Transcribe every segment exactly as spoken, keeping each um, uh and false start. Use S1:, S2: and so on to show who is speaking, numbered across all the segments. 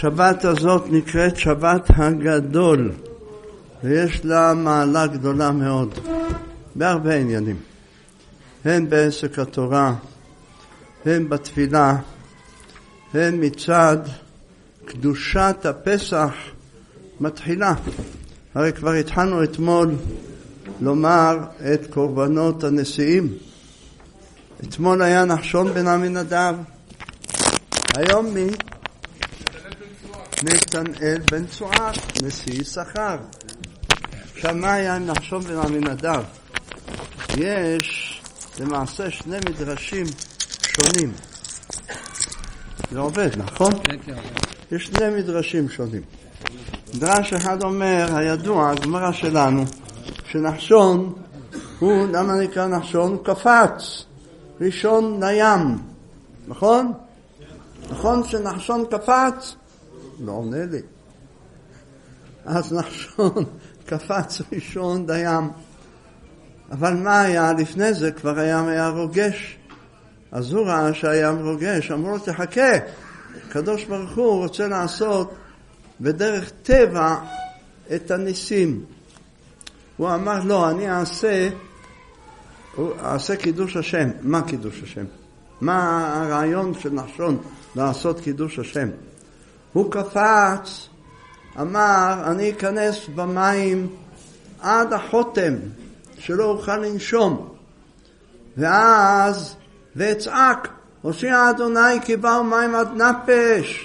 S1: השבת הזאת נקראת שבת הגדול, ויש לה מעלה גדולה מאוד, בהרבה עניינים. הן בעסק התורה, הן בתפילה, הן מצד קדושת הפסח מתחילה. הרי כבר התחלנו אתמול לומר את קורבנות הנשיאים. אתמול היה נחשון בן עמינדב, היום מי? נתנאל בן צועק, נשיא יששכר. עכשיו מה היה עם נחשון בן עמינדב? יש למעשה שני מדרשים שונים. זה עובד, נכון?
S2: כן, כן.
S1: יש שני מדרשים שונים. מדרש אחד אומר, הידוע, הגמרא שלנו, שנחשון הוא, למה נקרא נחשון? הוא קפץ ראשון לים, נכון? נכון שנחשון קפץ? לא עונה לי. אז נחשון קפץ ראשון לים. אבל מה היה לפני זה? כבר הים היה רוגש. אז הוא ראה שהים רוגש, אמרו לו תחכה. הקדוש ברוך הוא רוצה לעשות בדרך טבע את הניסים. הוא אמר לא, אני אעשה, אעשה קידוש השם. מה קידוש השם? מה הרעיון של נחשון לעשות קידוש השם? הוא קפץ, אמר אני אכנס במים עד החותם שלא אוכל לנשום, ואז ואצעק הושיע אדוני כי באו מים עד נפש,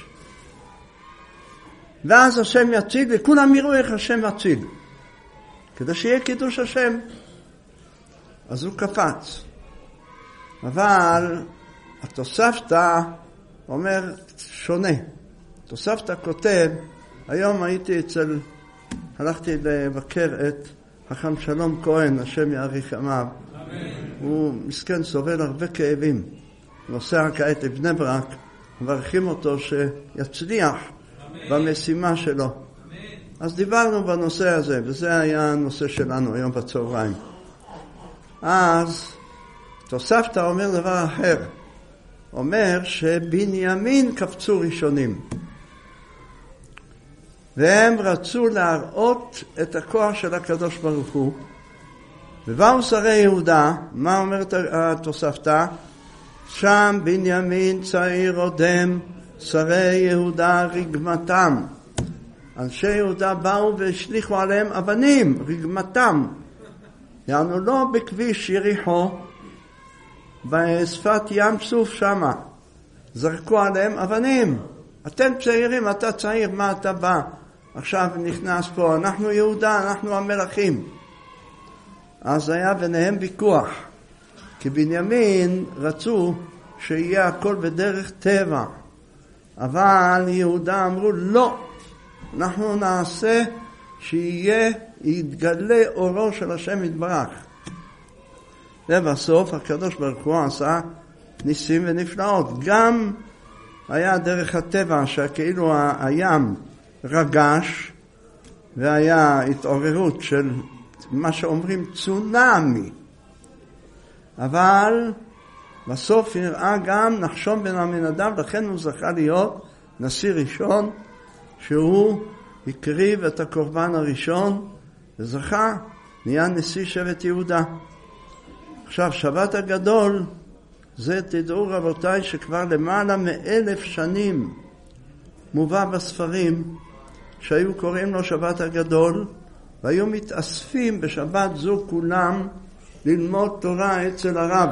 S1: ואז השם יציל, וכולם יראו איך השם יציל, כדי שיהיה קידוש השם. אז הוא קפץ. אבל התוספתא אומר שונה. התוספתא כותב, היום הייתי אצל, הלכתי לבקר את חכם שלום כהן, השם יאריך ימיו. הוא מסכן, סובל הרבה כאבים, נוסע כעת לבני ברק, מברכים אותו שיצליח במשימה שלו. אז דיברנו בנושא הזה, וזה היה הנושא שלנו היום בצהריים. אז תוספתא אומר דבר אחר, אומר שבנימין קפצו ראשונים, והם רצו להראות את הכוח של הקדוש ברוך הוא. ובאו שרי יהודה, מה אומרת התוספתא? שם בנימין צעיר עודם, שרי יהודה רגמתם. אנשי יהודה באו והשליחו עליהם אבנים, רגמתם. יענו לא בכביש יריחו, בשפת ים סוף שמה. זרקו עליהם אבנים. אתם צעירים, אתה צעיר, מה אתה בא? עכשיו נכנס פה, אנחנו יהודה, אנחנו המלכים. אז היה ביניהם ויכוח, כי בנימין רצו שיהיה הכל בדרך טבע, אבל יהודה אמרו לא, אנחנו נעשה שיהיה, יתגלה אורו של השם יתברך. ובסוף הקדוש ברוך הוא עשה ניסים ונפלאות. גם היה דרך הטבע שכאילו הים רגש, והיה התעוררות של מה שאומרים צונאמי. אבל בסוף נראה גם נחשון בן עמינדב, לכן הוא זכה להיות נשיא ראשון, שהוא הקריב את הקורבן הראשון, וזכה, נהיה נשיא שבט יהודה. עכשיו, שבת הגדול, זה תדעו רבותיי שכבר למעלה מאלף שנים מובא בספרים, שהיו קוראים לו שבת הגדול, והיו מתאספים בשבת זו כולם ללמוד תורה אצל הרב.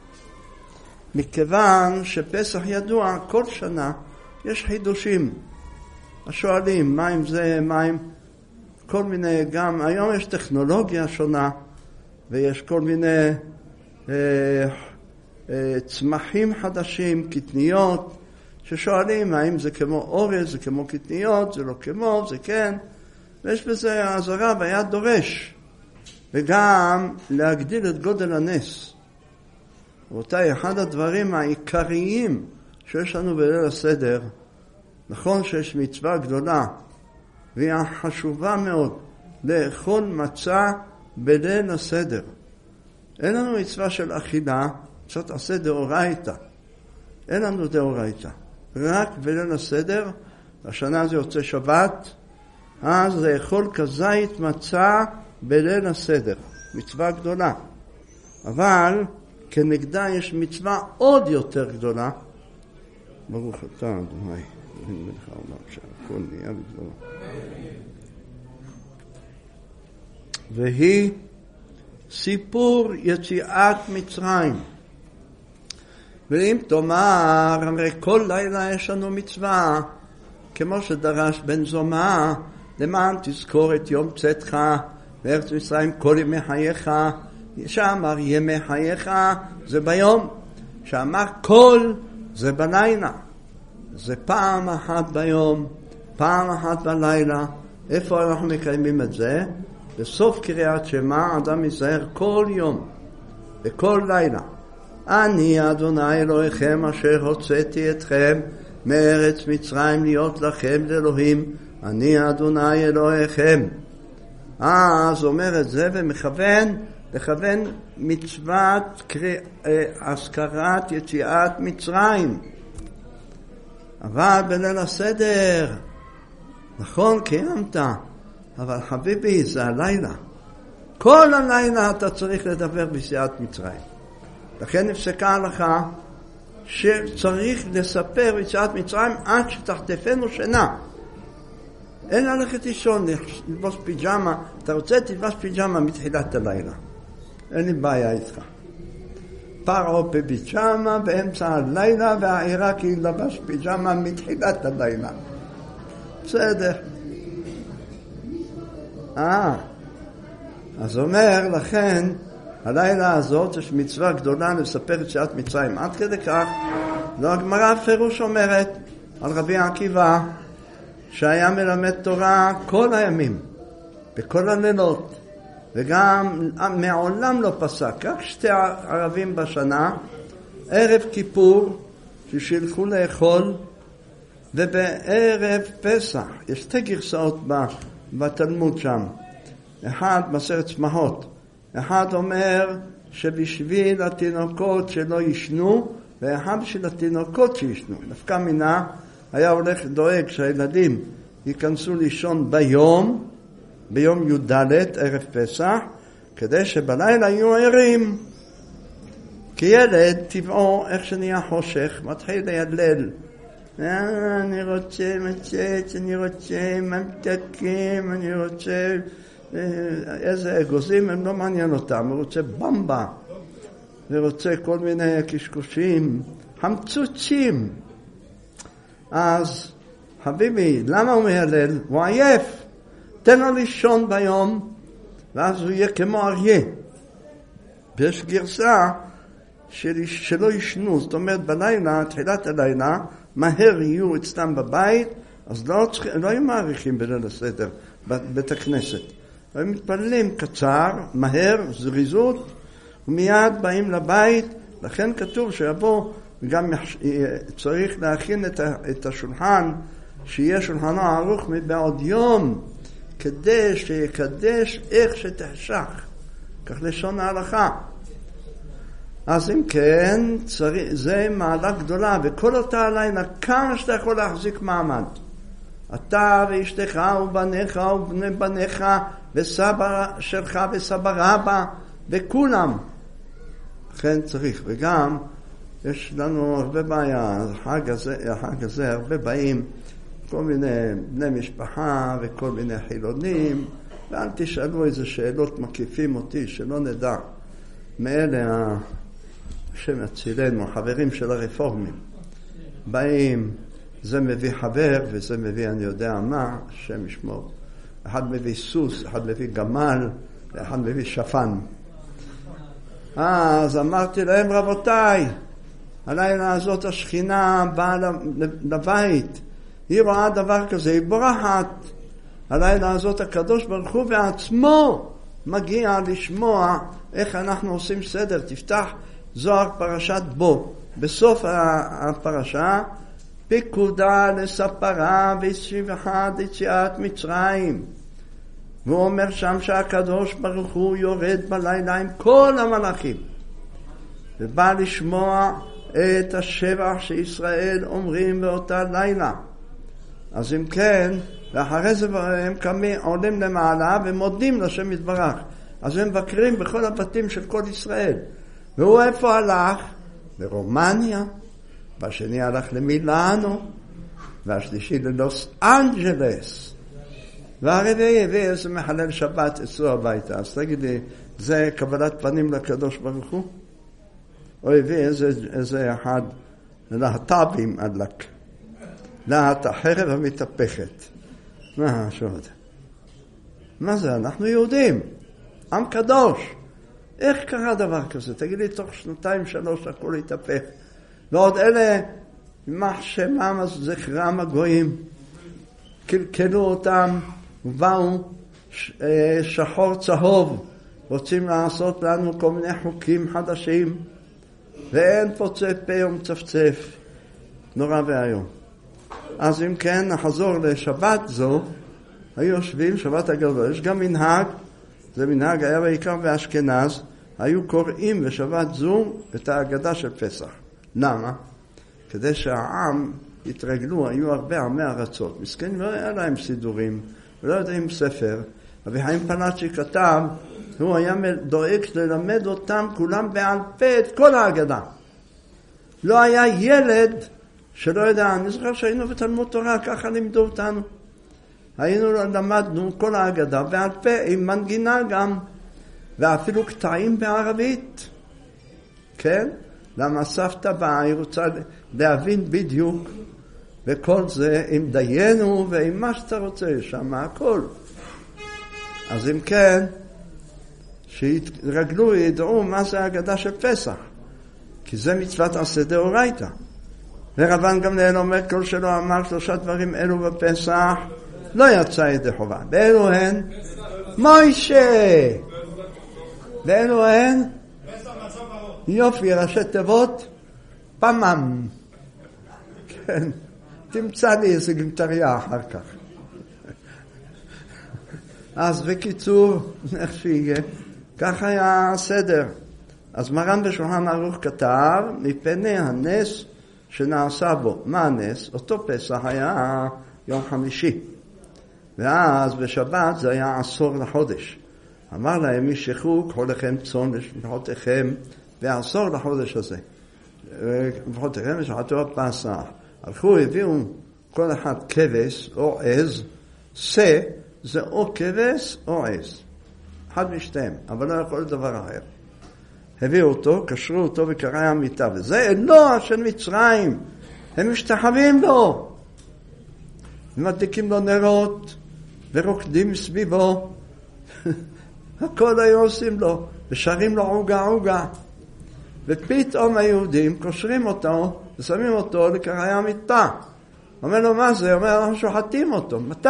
S1: מכיוון שפסח ידוע, כל שנה יש חידושים. השואלים, מה עם זה, מה עם כל מיני, גם היום יש טכנולוגיה שונה, ויש כל מיני אה, אה, צמחים חדשים, קטניות, ששואלים האם זה כמו אורז, זה כמו קטניות, זה לא כמו, זה כן. ויש בזה, אז הרב היה דורש, וגם להגדיל את גודל הנס. רבותיי, אחד הדברים העיקריים שיש לנו בליל הסדר, נכון שיש מצווה גדולה, והיא חשובה מאוד, לאכול מצה בליל הסדר. אין לנו מצווה של אכילה, זאת עשה דאורייתא. אין לנו דאורייתא. רק בליל הסדר השנה זה יוצא שבת, אז לאכול כזית מצה בליל הסדר, מצווה גדולה. אבל כנגדה יש מצווה עוד יותר גדולה. ברוך אתה אדוני, אלוהים מלך העולם שהכל נהיה בדברו. והיא סיפור יציאת מצרים. ואם תאמר, הרי כל לילה יש לנו מצווה, כמו שדרש בן זומא, למען תזכור את יום צאתך בארץ מצרים כל ימי חייך. שאמר ימי חייך זה ביום, שאמר כל זה בלילה. זה פעם אחת ביום, פעם אחת בלילה. איפה אנחנו מקיימים את זה? בסוף קריאת שמע אדם יזהר כל יום וכל לילה. אני אדוני אלוהיכם אשר הוצאתי אתכם מארץ מצרים להיות לכם לאלוהים. אני אדוני אלוהיכם. אז אומר את זה ומכוון לכוון מצוות הזכרת יציאת מצרים. אבל בליל הסדר, נכון, קיימת, אבל חביבי, זה הלילה. כל הלילה אתה צריך לדבר ביציאת מצרים. לכן נפסקה ההלכה שצריך לספר ביציאת מצרים עד שתחטפנו שינה. אין ללכת לישון, ללבוס פיג'מה. אתה רוצה תלבוס פיג'מה מתחילת הלילה. אין לי בעיה איתך. פרעה בפיג'מה באמצע הלילה, והעיראקי לבש פיג'מה מתחילת הלילה. בסדר. אה, אז אומר לכן, הלילה הזאת יש מצווה גדולה לספר את יציאת מצרים. עד כדי כך, לא הגמרא בפירוש אומרת על רבי עקיבא, שהיה מלמד תורה כל הימים, בכל הלילות, וגם מעולם לא פסק, רק שתי ערבים בשנה, ערב כיפור, ששילחו לאכול, ובערב פסח. יש שתי גרסאות בתלמוד שם. אחד, מסכת צמחות. אחד אומר שבשביל התינוקות שלא ישנו, ואחד בשביל התינוקות שישנו. דווקא מינה היה הולך דואג שהילדים ייכנסו לישון ביום, ביום י"ד, ערב פסח, כדי שבלילה יהיו ערים. כי ילד, טבעו, איך שנהיה חושך, מתחיל לידלל. אני רוצה מצץ, אני רוצה ממתקים, אני רוצה... איזה אגוזים, הם לא מעניין אותם. הוא רוצה במבה, ורוצה כל מיני קשקושים, חמצוצים. אז, חביבי, למה הוא מהלל? הוא עייף. תן לו לישון ביום, ואז הוא יהיה כמו אריה. ויש גרסה של, שלא ישנו, זאת אומרת בלילה, תחילת הלילה, מהר יהיו אצלם בבית, אז לא, לא יהיו מעריכים בליל הסדר, בבית הכנסת. הם מתפללים קצר, מהר, זריזות, ומיד באים לבית. לכן כתוב שיבוא, וגם צריך להכין את השולחן, שיהיה שולחנו ערוך מבעוד יום, כדי שיקדש איך שתחשך. כך לשון ההלכה. אז אם כן, צריך, זה מעלה גדולה, וכל אותה הלילה, כמה שאתה יכול להחזיק מעמד. אתה ואשתך ובניך ובני בניך, וסבא שלך וסבא רבא, וכולם. לכן צריך, וגם יש לנו הרבה בעיה, החג הזה, החג הזה הרבה באים, כל מיני בני משפחה וכל מיני חילונים, ואל תשאלו איזה שאלות מקיפים אותי, שלא נדע. מאלה השם יצילנו, חברים של הרפורמים. באים, זה מביא חבר וזה מביא אני יודע מה, השם ישמור. אחד מביא סוס, אחד מביא גמל, ואחד מביא שפן. אז אמרתי להם, רבותיי, הלילה הזאת השכינה באה לבית, היא רואה דבר כזה, היא בורחת. הלילה הזאת הקדוש ברוך הוא בעצמו מגיע לשמוע איך אנחנו עושים סדר. תפתח זוהר פרשת בו, בסוף הפרשה, פיקודה לספרה ועשרים ואחת יציאת מצרים. והוא אומר שם שהקדוש ברוך הוא יורד בלילה עם כל המלאכים, ובא לשמוע את השבח שישראל אומרים באותה לילה. אז אם כן, ואחרי זה הם קמים, עולים למעלה ומודים לשם יתברך. אז הם מבקרים בכל הבתים של כל ישראל. והוא איפה הלך? לרומניה, והשני הלך למילאנו, והשלישי ללוס אנג'לס. והרביעי הביא איזה מחלל שבת אצלו הביתה. אז תגידי, זה קבלת פנים לקדוש ברוך הוא? או הביא איזה, איזה אחד להט"בים הדלק. להט החרב המתהפכת. מה השוד? מה זה? אנחנו יהודים. עם קדוש. איך קרה דבר כזה? תגיד לי, תוך שנתיים שלוש הכל התהפך. ועוד אלה, יימח שמם זכרם הגויים, קלקלו אותם ובאו שחור צהוב, רוצים לעשות לנו כל מיני חוקים חדשים, ואין פוצה פה ומצפצף. נורא והיום. אז אם כן, נחזור לשבת זו, היו יושבים, שבת הגדול, יש גם מנהג, זה מנהג היה בעיקר באשכנז, היו קוראים בשבת זו את ההגדה של פסח. למה? כדי שהעם התרגלו, היו הרבה עמי ארצות. מסכנים, לא היה להם סידורים, לא יודעים ספר. אבי חיים פלאצ'י כתב, הוא היה דואג ללמד אותם כולם בעל פה את כל ההגדה. לא היה ילד שלא יודע, אני זוכר שהיינו בתלמוד תורה, ככה לימדו אותנו. היינו למדנו כל ההגדה בעל פה, עם מנגינה גם, ואפילו קטעים בערבית. כן? למה סבתא באה, היא רוצה להבין בדיוק, וכל זה עם דיינו ועם מה שאתה רוצה, שם הכל. אז אם כן, שיתרגלו, ידעו מה זה ההגדה של פסח, כי זה מצוות עשה דאורייתא. ורבן גמליאל אומר, כל שלא אמר שלושה דברים אלו בפסח, לא יצא ידי חובה. באלו הן? מוישה! באלו הן? יופי, ראשי תיבות, פמם. כן, תמצא לי איזה גמטריה אחר כך. אז בקיצור, איך שיהיה, כך היה הסדר. אז מרן בשולחן ערוך כתב, מפני הנס שנעשה בו. מה הנס? אותו פסח היה יום חמישי. ואז בשבת זה היה עשור לחודש. אמר להם, משכו, קחו לכם צאן לשמחותיכם, ועשור לחודש הזה. ושמחותיכם ושחטו הפסח. הלכו, הביאו כל אחד כבש או עז, שא, זה או כבש או עז. אחד משתיהם, אבל לא יכול דבר אחר. הביאו אותו, קשרו אותו בקרעי המיטה, וזה אלוה של מצרים. הם משתחווים לו. ומדליקים לו נרות, ורוקדים סביבו. הכל היו עושים לו, ושרים לו עוגה עוגה. ופתאום היהודים קושרים אותו, ושמים אותו לקרעי המיטה. אומר לו, מה זה? אומר, אנחנו שוחטים אותו. מתי?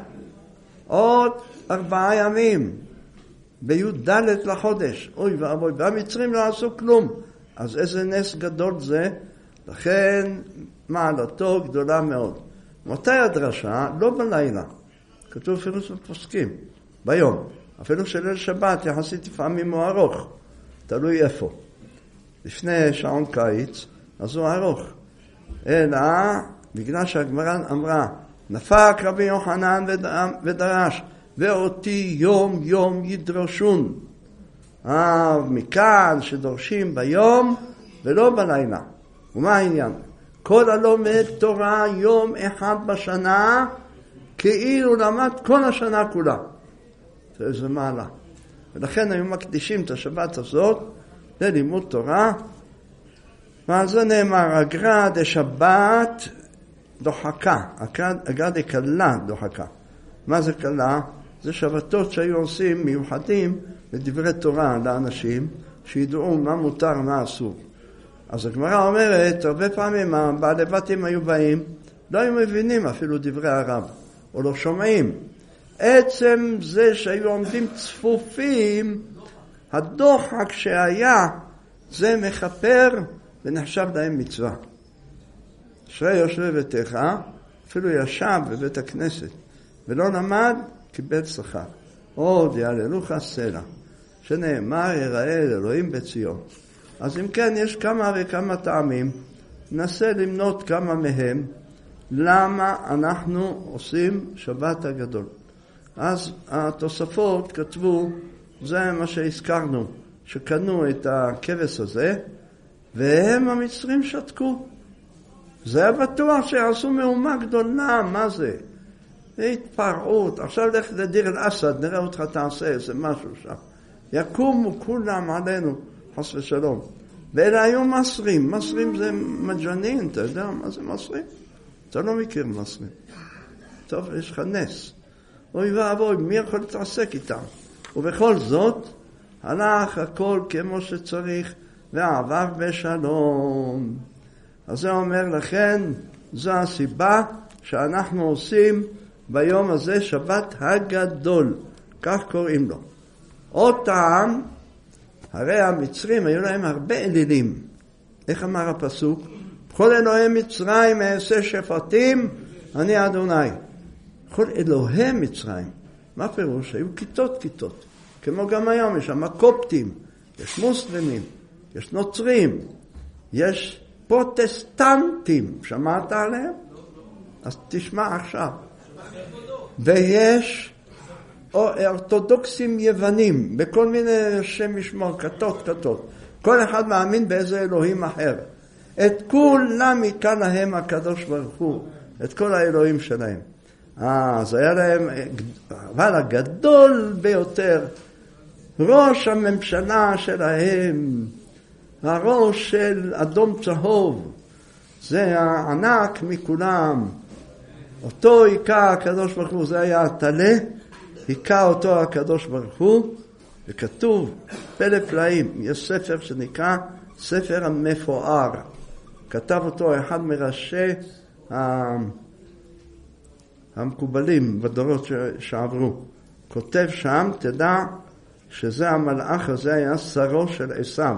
S1: עוד ארבעה ימים. בי"ד לחודש. אוי ואבוי, והמצרים לא עשו כלום. אז איזה נס גדול זה. לכן מעלתו גדולה מאוד. מתי הדרשה? לא בלילה. כתוב אפילו בפוסקים. ביום. אפילו שליל שבת יחסית לפעמים הוא ארוך. תלוי איפה. לפני שעון קיץ, אז הוא ארוך. אלא, בגלל שהגמרא אמרה, נפק רבי יוחנן ודרש, ואותי יום יום ידרשון. אה, מכאן שדורשים ביום ולא בלילה. ומה העניין? כל הלומד תורה יום אחד בשנה, כאילו למד כל השנה כולה. זה איזה מעלה. ולכן היו מקדישים את השבת הזאת ללימוד תורה. ועל זה נאמר, אגרא דשבת דוחקה. אגרא דקלה דוחקה. מה זה קלה? זה שבתות שהיו עושים מיוחדים לדברי תורה לאנשים, שידעו מה מותר, מה אסור. אז הגמרא אומרת, הרבה פעמים הבעלי בתים היו באים, לא היו מבינים אפילו דברי הרב, או לא שומעים. עצם זה שהיו עומדים צפופים, הדוחק שהיה, זה מחפר ונחשב להם מצווה. אשרי יושבי ביתך, אפילו ישב בבית הכנסת, ולא למד, קיבל שכר. עוד יעללוך סלע, שנאמר יראה אל אלוהים בציון. אז אם כן, יש כמה וכמה טעמים, ננסה למנות כמה מהם, למה אנחנו עושים שבת הגדול. אז התוספות כתבו, זה מה שהזכרנו, שקנו את הכבש הזה, והם המצרים שתקו. זה היה בטוח שעשו מהומה גדולה, מה זה? התפרעות, עכשיו לך לדיר אל אסד, נראה אותך תעשה איזה משהו שם. יקומו כולם עלינו, חס ושלום. ואלה היו מסרים, מסרים זה מג'נין, אתה יודע מה זה מסרים? אתה לא מכיר מסרים. טוב, יש לך נס. אוי ואבוי, מי יכול להתעסק איתם? ובכל זאת, הלך הכל כמו שצריך, ועבר בשלום. אז זה אומר לכן, זו הסיבה שאנחנו עושים ביום הזה שבת הגדול, כך קוראים לו. עוד טעם, הרי המצרים היו להם הרבה אלילים. איך אמר הפסוק? בכל אלוהי מצרים אעשה שפטים, אני אדוני. בכל אלוהי מצרים. מה פירוש? היו כיתות כיתות. כמו גם היום, יש שם קופטים, יש מוסלמים, יש נוצרים, יש פרוטסטנטים. שמעת עליהם? אז תשמע עכשיו. ויש אורתודוקסים יוונים, בכל מיני שם משמור, כתות כתות. כל אחד מאמין באיזה אלוהים אחר. את כולם יקרא להם הקדוש ברוך הוא, את כל האלוהים שלהם. אז היה להם, אבל הגדול ביותר, ראש הממשלה שלהם, הראש של אדום צהוב, זה הענק מכולם. אותו יקרא הקדוש ברוך הוא, זה היה התלה, יקרא אותו הקדוש ברוך הוא, וכתוב פלא פלאים, יש ספר שנקרא ספר המפואר, כתב אותו אחד מראשי המקובלים בדורות שעברו, כותב שם, תדע שזה המלאך הזה היה שרו של עשיו,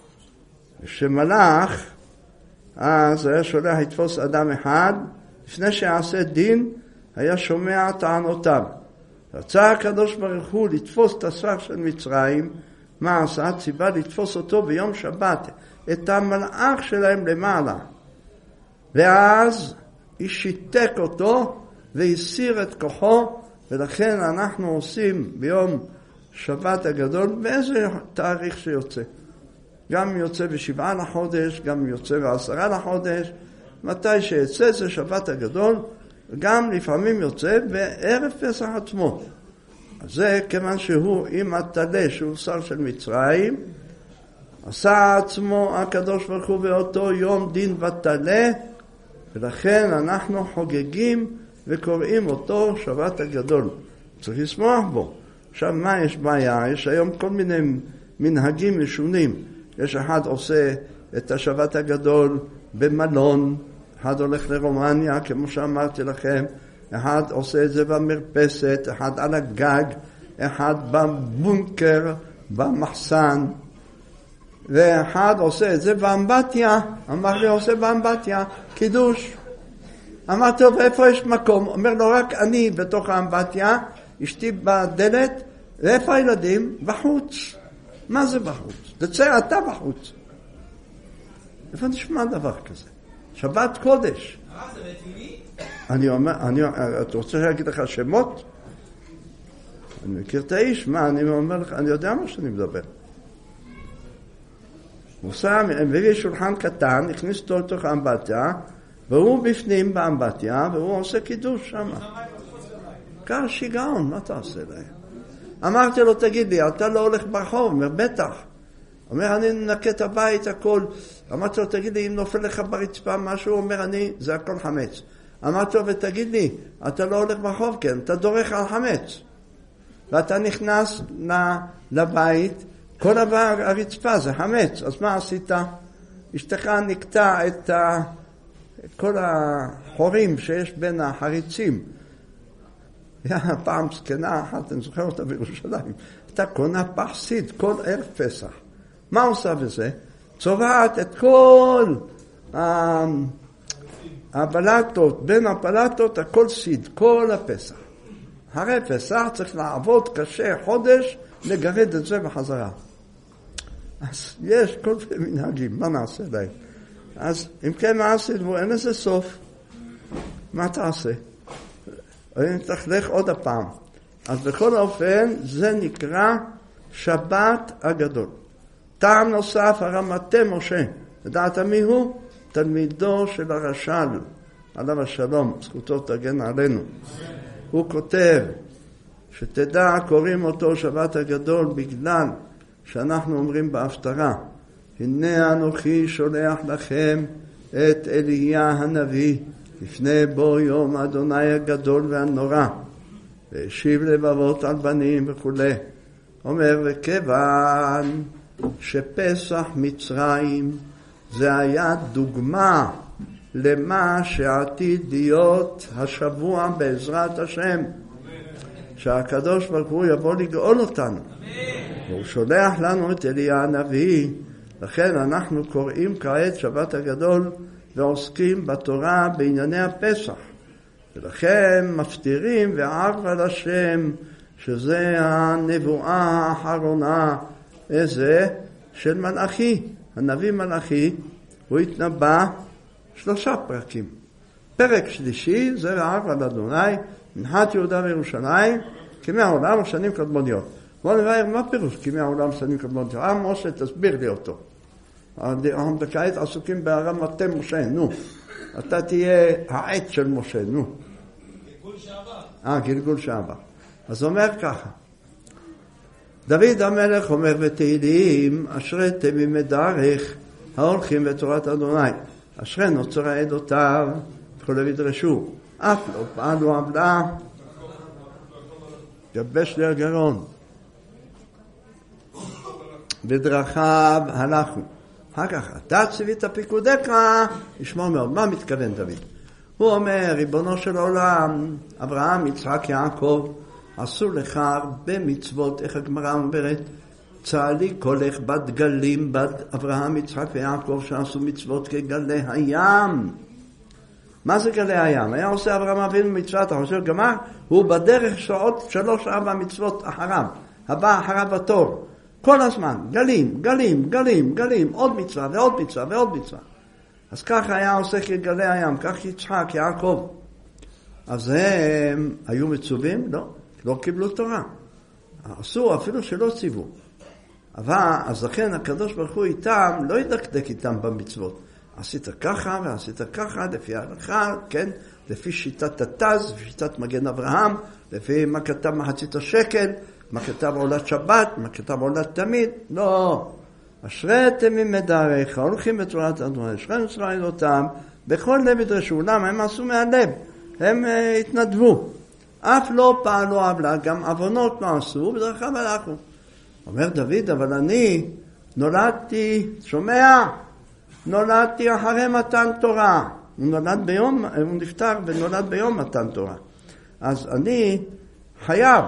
S1: כשמלאך אז היה שולח לתפוס אדם אחד, לפני שיעשה דין היה שומע טענותיו. רצה הקדוש ברוך הוא לתפוס את השר של מצרים, מה עשה? ציווה לתפוס אותו ביום שבת, את המלאך שלהם למעלה. ואז היא שיתק אותו והסיר את כוחו, ולכן אנחנו עושים ביום שבת הגדול, באיזה תאריך שיוצא. גם יוצא בשבעה לחודש, גם יוצא בעשרה לחודש, מתי שיצא זה שבת הגדול, וגם לפעמים יוצא בערב פסח עצמו. אז זה כיוון שהוא עם התלה, שהוא שר של מצרים, עשה עצמו הקדוש ברוך הוא באותו יום דין ותלה, ולכן אנחנו חוגגים וקוראים אותו שבת הגדול. צריך לשמוח בו. עכשיו מה יש בעיה? יש היום כל מיני מנהגים משונים. יש אחד עושה את השבת הגדול במלון, אחד הולך לרומניה, כמו שאמרתי לכם, אחד עושה את זה במרפסת, אחד על הגג, אחד בבונקר, במחסן, ואחד עושה את זה באמבטיה. אמר לי, עושה באמבטיה, קידוש. אמרתי לו, ואיפה יש מקום? אומר לו, רק אני בתוך האמבטיה, אשתי בדלת, ואיפה הילדים? בחוץ. מה זה בחוץ? תצא אתה בחוץ. איפה נשמע דבר כזה? שבת קודש.
S2: אה, זה רציני?
S1: אני אומר, אני, אתה רוצה להגיד לך שמות? אני מכיר את האיש, מה, אני אומר לך, אני יודע מה שאני מדבר. הוא שם, מביא שולחן קטן, הכניס אותו לתוך האמבטיה, והוא בפנים באמבטיה, והוא עושה קידוש שם. קר שיגעון, מה אתה עושה להם? אמרתי לו, תגיד לי, אתה לא הולך ברחוב? אומר, בטח. אומר, אני נקה את הבית, הכל. אמרתי לו, תגיד לי, אם נופל לך ברצפה משהו, אומר, אני, זה הכל חמץ. אמרתי לו, ותגיד לי, אתה לא הולך ברחוב? כן, אתה דורך על חמץ. ואתה נכנס לבית, כל דבר הרצפה זה חמץ. אז מה עשית? אשתך נקטע את ה... כל החורים שיש בין החריצים. היה פעם סקנה אחת, אני זוכר אותה בירושלים, הייתה קונה פח סיד כל ערב פסח. מה עושה בזה? צובעת את כל הבלטות, בין הבלטות הכל סיד, כל הפסח. הרי פסח צריך לעבוד קשה חודש לגרד את זה בחזרה. אז יש כל מיני מנהגים, מה נעשה להם? אז אם כן מה עשית בו, אין לזה סוף. מה תעשה? אני תלך עוד הפעם. אז בכל אופן זה נקרא שבת הגדול. טעם נוסף, הרמתה משה. לדעת מי הוא? תלמידו של הרש"ל, עליו השלום, זכותו תגן עלינו. הוא כותב שתדע, קוראים אותו שבת הגדול בגלל שאנחנו אומרים בהפטרה, הנה אנוכי שולח לכם את אליה הנביא לפני בוא יום אדוני הגדול והנורא, והשיב לבבות על בנים וכו'. אומר, וכיוון שפסח מצרים זה היה דוגמה למה שעתיד להיות השבוע בעזרת השם, שהקדוש ברוך הוא יבוא לגאול אותנו. והוא שולח לנו את אליה הנביא, לכן אנחנו קוראים כעת שבת הגדול ועוסקים בתורה בענייני הפסח. ולכן מפטירים וערב על השם, שזה הנבואה האחרונה, איזה? של מלאכי. הנביא מלאכי, הוא התנבא שלושה פרקים. פרק שלישי זה וערב על אדוני, מנחת יהודה וירושלים, כמי העולם שנים קדמוניות. בואו נראה מה פירוש כמי העולם שנים קדמוניות. אה, משה, תסביר לי אותו. אנחנו בכעת עסוקים בהרמתה משה, נו. אתה תהיה העט של משה, נו. גלגול שעבר. אה, גלגול שעבר. אז אומר ככה. דוד המלך אומר בתהילים, אשרי תמימי דרך ההולכים בתורת אדוני. אשרי נוצרי עדותיו, וכו' וידרשו. אף לא פעלו עוולה, יבש לי הגרון. בדרכיו הלכו. אחר כך, אתה ציווית פיקודך, ישמור מאוד. מה מתכוון דוד? הוא אומר, ריבונו של עולם, אברהם, יצחק, יעקב, עשו לך הרבה מצוות, איך הגמרא אומרת, צהלי קולך בת גלים, בת אברהם, יצחק ויעקב, שעשו מצוות כגלי הים. מה זה גלי הים? היה עושה אברהם אבינו מצוות, אתה חושב גמר? הוא בדרך שעות שלוש ארבע מצוות אחריו, הבא אחריו בתור. כל הזמן, גלים, גלים, גלים, גלים, עוד מצווה ועוד מצווה ועוד מצווה. אז ככה היה עושה כגלי הים, כך יצחק, יעקב. אז הם היו מצווים? לא, לא קיבלו תורה. עשו אפילו שלא ציוו. אבל אז לכן הקדוש ברוך הוא איתם, לא ידקדק איתם במצוות. עשית ככה ועשית ככה, לפי ההלכה, כן? לפי שיטת התז, לפי שיטת מגן אברהם, לפי מה כתב מחצית השקל, מה כתב עולת שבת, מה כתב עולת תמיד. לא. אשרי תמימי דרך, הולכים בתורת אדוני, אשרי נוצרי עדותיו, בכל לב ידרשו. למה? הם עשו מהלב, הם uh, התנדבו. אף לא פעלו עוולה, גם עוונות לא עשו, בדרכיו הלכו. אומר דוד, אבל אני נולדתי, שומע? נולדתי אחרי מתן תורה. הוא נולד ביום, הוא נפטר ונולד ביום מתן תורה. אז אני חייב,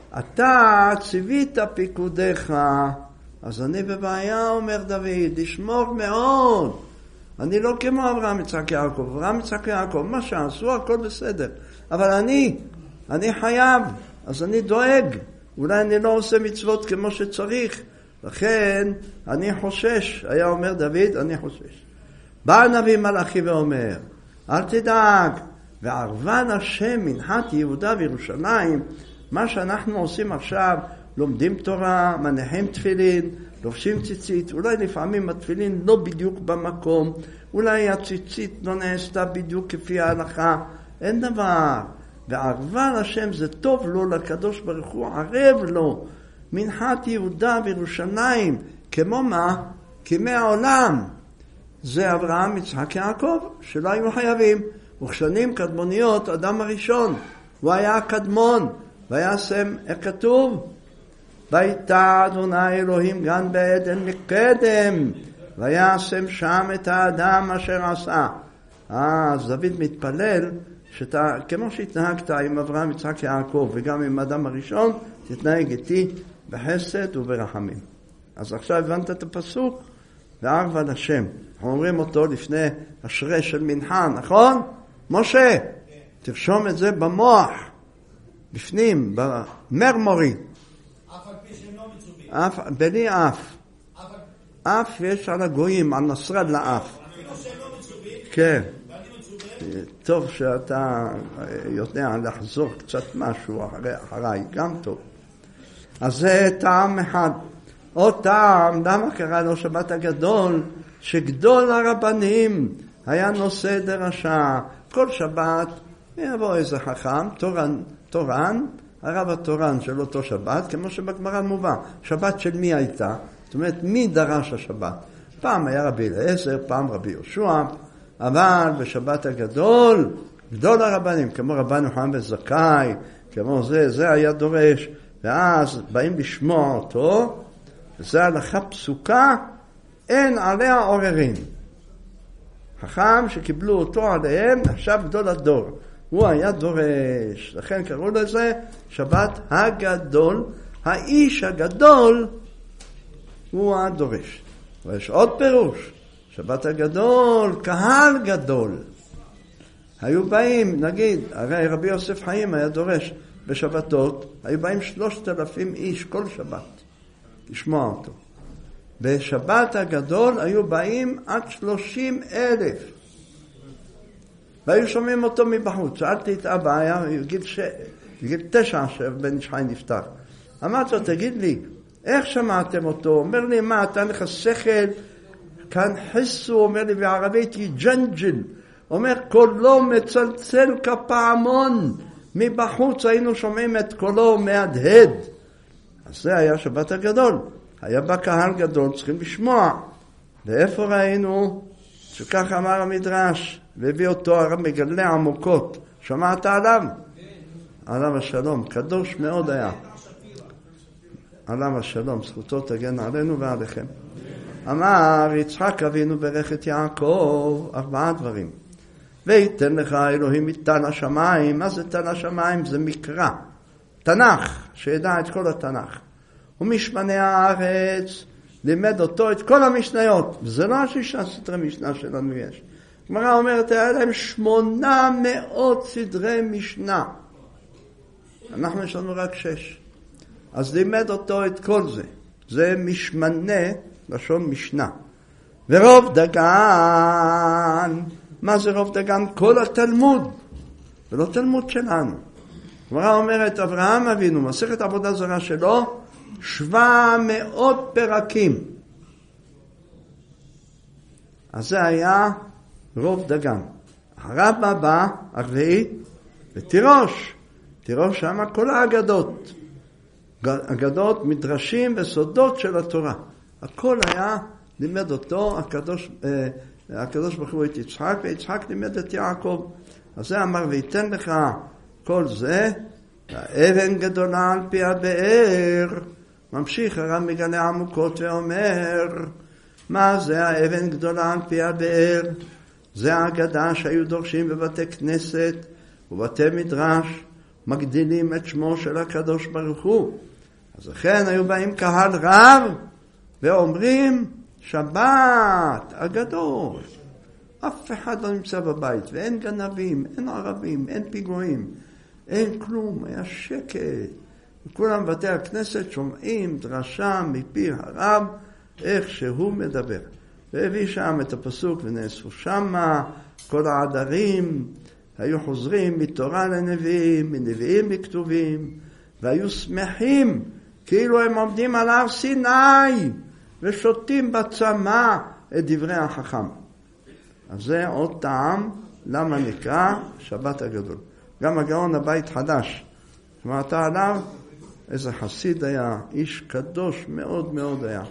S1: אתה ציווית פיקודך, אז אני בבעיה, אומר דוד, לשמור מאוד. אני לא כמו אברהם, יצחק, יעקב. אברהם, יצחק, יעקב, מה שעשו, הכל בסדר. אבל אני, אני חייב, אז אני דואג. אולי אני לא עושה מצוות כמו שצריך. לכן אני חושש, היה אומר דוד, אני חושש. בא הנביא מלאכי ואומר, אל תדאג, וערבן השם מנחת יהודה וירושלים, מה שאנחנו עושים עכשיו, לומדים תורה, מניחים תפילין, לובשים ציצית, אולי לפעמים התפילין לא בדיוק במקום, אולי הציצית לא נעשתה בדיוק כפי ההלכה, אין דבר. וערבן השם זה טוב לו, לקדוש ברוך הוא ערב לו, מנחת יהודה וירושלים, כמו מה? כמי העולם. זה אברהם, יצחק, יעקב, שלא היו חייבים. וכשנים קדמוניות, אדם הראשון, הוא היה קדמון, והיה שם, איך כתוב? ויטע אדוני אלוהים גן בעדן מקדם, וישם שם את האדם אשר עשה. אה, אז דוד מתפלל, שאתה, כמו שהתנהגת עם אברהם, יצחק, יעקב, וגם עם האדם הראשון, תתנהג איתי בחסד וברחמים. אז עכשיו הבנת את הפסוק? וערב על השם. אנחנו אומרים אותו לפני השרה של מנחה, נכון? משה, תרשום את זה במוח, בפנים, במרמורי.
S2: אף על פי שהם לא מצווים.
S1: אף, בלי אף. אף יש על הגויים, על נסראללה אף.
S2: אפילו שהם לא מצווים.
S1: כן.
S2: ואני מצווה.
S1: טוב שאתה יודע לחזור קצת משהו אחרי, אחריי, גם טוב. אז זה טעם אחד. עוד טעם, למה קרא לו שבת הגדול? שגדול הרבנים היה נושא דרשה. כל שבת יבוא איזה חכם, תורן, תורן, הרב התורן של אותו שבת, כמו שבגמרא מובא. שבת של מי הייתה? זאת אומרת, מי דרש השבת? פעם היה רבי אליעזר, פעם רבי יהושע, אבל בשבת הגדול, גדול הרבנים, כמו רבן יוחנן בן זכאי, כמו זה, זה היה דורש, ואז באים לשמוע אותו, וזה הלכה פסוקה, אין עליה עוררין. חכם שקיבלו אותו עליהם, נחשב גדול הדור. הוא היה דורש, לכן קראו לזה שבת הגדול, האיש הגדול הוא הדורש. ויש עוד פירוש, שבת הגדול, קהל גדול. היו באים, נגיד, הרי רבי יוסף חיים היה דורש בשבתות, היו באים שלושת אלפים איש כל שבת, לשמוע אותו. בשבת הגדול היו באים עד שלושים אלף. והיו שומעים אותו מבחוץ. שאלתי את אבא, היה בגיל, ש... בגיל תשע שבן איש חי נפטר. אמרתי לו, תגיד לי, איך שמעתם אותו? אומר לי, מה, אתה לך שכל? כאן חסו, אומר לי בערבית, יג'נג'ל. אומר, קולו מצלצל כפעמון. מבחוץ היינו שומעים את קולו מהדהד. אז זה היה שבת הגדול. היה בקהל גדול, צריכים לשמוע. ואיפה ראינו? שכך אמר המדרש, והביא אותו הרב מגלה עמוקות. שמעת עליו? עליו השלום, קדוש מאוד היה. עליו השלום, זכותו תגן עלינו ועליכם. אמר יצחק אבינו ברך את יעקב, ארבעה דברים. ויתן לך אלוהים מתן השמיים. מה זה תן השמיים? זה מקרא. תנ"ך, שידע את כל התנ"ך. ומשמני הארץ, לימד אותו את כל המשניות. וזה לא השישה סדרי משנה שלנו יש. גמרא אומרת, היה להם שמונה מאות סדרי משנה. אנחנו יש לנו רק שש. אז לימד אותו את כל זה. זה משמנה, לשון משנה. ורוב דגן, מה זה רוב דגן? כל התלמוד. ולא תלמוד שלנו. גמרא אומרת, אברהם אבינו, מסכת עבודה זרה שלו, שבע מאות פרקים. אז זה היה רוב דגן. הרב הבא, הרביעי, ותירוש. תירוש שם כל האגדות. אגדות, מדרשים וסודות של התורה. הכל היה, לימד אותו, הקדוש, אה, הקדוש ברוך הוא את יצחק, ויצחק לימד את יעקב. אז זה אמר, ויתן לך כל זה, האבן גדולה על פי הבאר. ממשיך הרב מגלה עמוקות ואומר, מה זה האבן גדולה על פי הבאר? זה האגדה שהיו דורשים בבתי כנסת ובתי מדרש, מגדילים את שמו של הקדוש ברוך הוא. אז לכן היו באים קהל רב ואומרים, שבת הגדול. אף אחד לא נמצא בבית, ואין גנבים, אין ערבים, אין פיגועים, אין כלום, היה שקט. וכולם בתי הכנסת שומעים דרשה מפי הרב, איך שהוא מדבר. והביא שם את הפסוק, ונאספו שמה כל העדרים, היו חוזרים מתורה לנביאים, מנביאים לכתובים, והיו שמחים, כאילו הם עומדים על הר סיני, ושותים בצמא את דברי החכם. אז זה עוד טעם, למה נקרא שבת הגדול. גם הגאון הבית חדש, שמעת עליו? איזה חסיד היה, איש קדוש מאוד מאוד היה.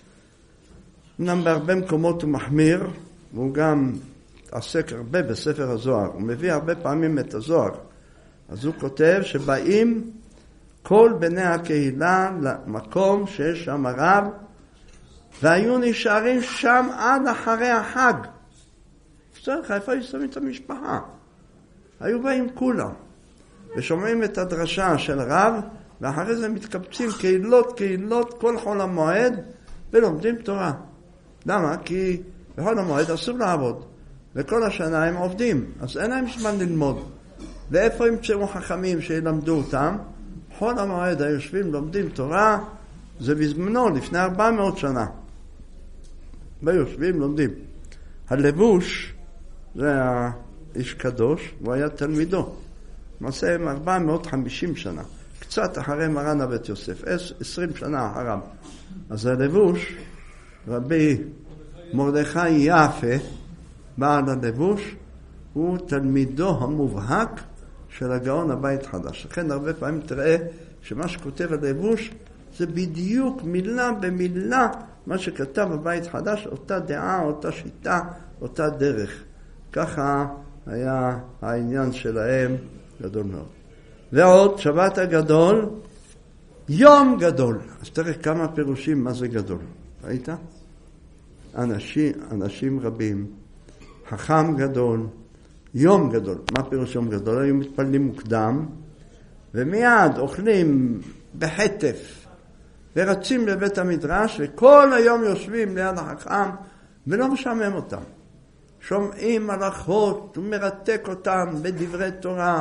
S1: אמנם בהרבה מקומות הוא מחמיר, והוא גם עסק הרבה בספר הזוהר. הוא מביא הרבה פעמים את הזוהר. אז הוא כותב שבאים כל בני הקהילה למקום שיש שם רב, והיו נשארים שם עד אחרי החג. צריך, איפה היו שמים את המשפחה? היו באים כולם, ושומעים את הדרשה של רב, ואחרי זה מתקבצים קהילות, קהילות, כל חול המועד, ולומדים תורה. למה? כי בחול המועד אסור לעבוד, וכל השנה הם עובדים, אז אין להם זמן ללמוד. ואיפה ימצאו חכמים שילמדו אותם? חול המועד היושבים, לומדים תורה, זה בזמנו, לפני ארבע מאות שנה. ויושבים, לומדים. הלבוש, זה איש קדוש, הוא היה תלמידו. למעשה עם ארבע מאות וחמישים שנה, קצת אחרי מרן הבית יוסף, עשרים שנה אחריו. אז הלבוש, רבי מרדכי יפה, בעל הלבוש, הוא תלמידו המובהק של הגאון הבית חדש. לכן הרבה פעמים תראה שמה שכותב הלבוש זה בדיוק מילה במילה מה שכתב הבית חדש, אותה דעה, אותה שיטה, אותה דרך. ככה היה העניין שלהם גדול מאוד. ועוד, שבת הגדול, יום גדול. אז תראה כמה פירושים מה זה גדול. ראית? אנשים, אנשים רבים, חכם גדול, יום גדול. מה פירוש יום גדול? היו מתפללים מוקדם, ומיד אוכלים בחטף, ורצים לבית המדרש, וכל היום יושבים ליד החכם, ולא משעמם אותם. שומעים הלכות, ומרתק אותם בדברי תורה,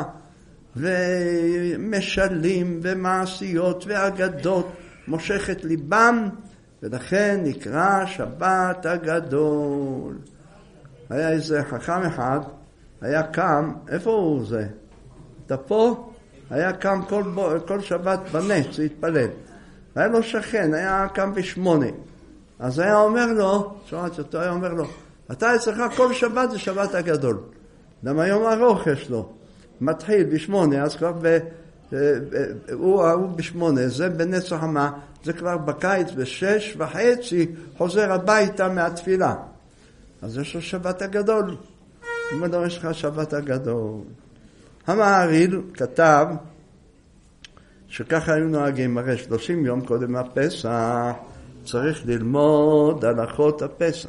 S1: ומשלים, ומעשיות, ואגדות, מושך את ליבם, ולכן נקרא שבת הגדול. היה איזה חכם אחד, היה קם, איפה הוא זה? אתה פה? היה קם כל, כל שבת בנץ, להתפלל. היה לו שכן, היה קם בשמונה. אז היה אומר לו, שמעתי אותו, היה אומר לו, אתה אצלך כל שבת זה שבת הגדול. למה יום ארוך יש לו. מתחיל בשמונה, אז כבר ב, הוא, הוא בשמונה, זה בנצח המה, זה כבר בקיץ בשש וחצי, חוזר הביתה מהתפילה. אז יש לו שבת הגדול. הוא אומר לו, יש לך שבת הגדול. המעריל כתב, שככה היו נוהגים, הרי שלושים יום קודם הפסח, צריך ללמוד הלכות הפסח.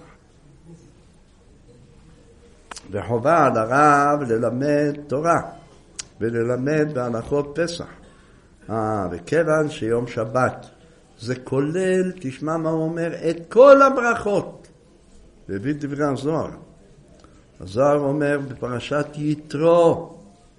S1: וחובה על הרב ללמד תורה, וללמד בהלכות פסח. אה, וכיוון שיום שבת, זה כולל, תשמע מה הוא אומר, את כל הברכות. והביא דברי הזוהר. הזוהר אומר בפרשת יתרו,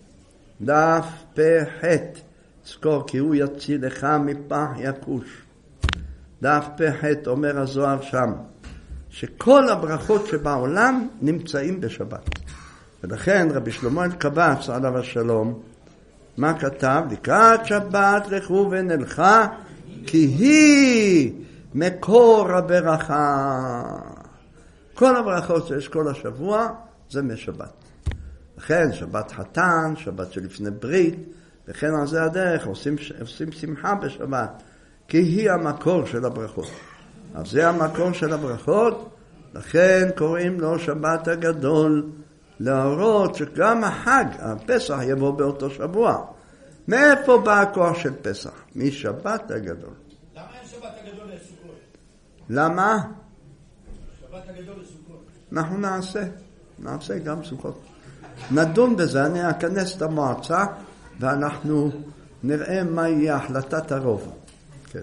S1: דף פ"ח, זכור כי הוא יציל לך מפח יקוש. דף פ"ח אומר הזוהר שם, שכל הברכות שבעולם נמצאים בשבת. ולכן רבי שלמה אלקבץ עליו השלום, מה כתב? לקראת שבת לכו ונלכה, כי היא מקור הברכה. כל הברכות שיש כל השבוע זה משבת. לכן שבת חתן, שבת שלפני ברית, וכן על זה הדרך, עושים, עושים שמחה בשבת, כי היא המקור של הברכות. אז זה המקור של הברכות, לכן קוראים לו שבת הגדול, להראות שגם החג, הפסח יבוא באותו שבוע. מאיפה בא הכוח של פסח? משבת הגדול.
S2: למה אין שבת הגדול לסוכות?
S1: למה?
S2: שבת הגדול לסוכות.
S1: אנחנו נעשה, נעשה גם סוכות. נדון בזה, אני אכנס את המועצה, ואנחנו נראה מה יהיה החלטת הרוב. כן.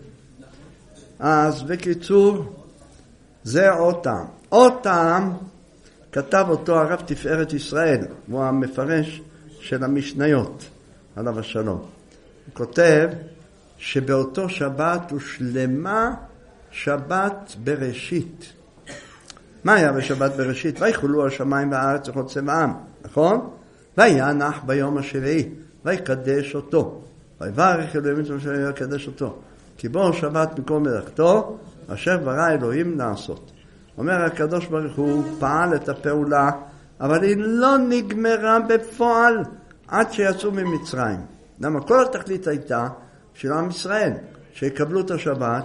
S1: אז בקיצור, זה עוד טעם. עוד טעם כתב אותו הרב תפארת ישראל, הוא המפרש של המשניות, עליו השלום. הוא כותב שבאותו שבת הושלמה שבת בראשית. מה היה בשבת בראשית? ויחולו השמיים והארץ וכל צבעם, נכון? וינח ביום השביעי, ויקדש אותו. ויברך אלוהים את השם ויקדש אותו. כי בו שבת מקום מלאכתו, אשר ברא אלוהים לעשות. אומר הקדוש ברוך הוא פעל את הפעולה, אבל היא לא נגמרה בפועל עד שיצאו ממצרים. למה? כל התכלית הייתה של עם ישראל, שיקבלו את השבת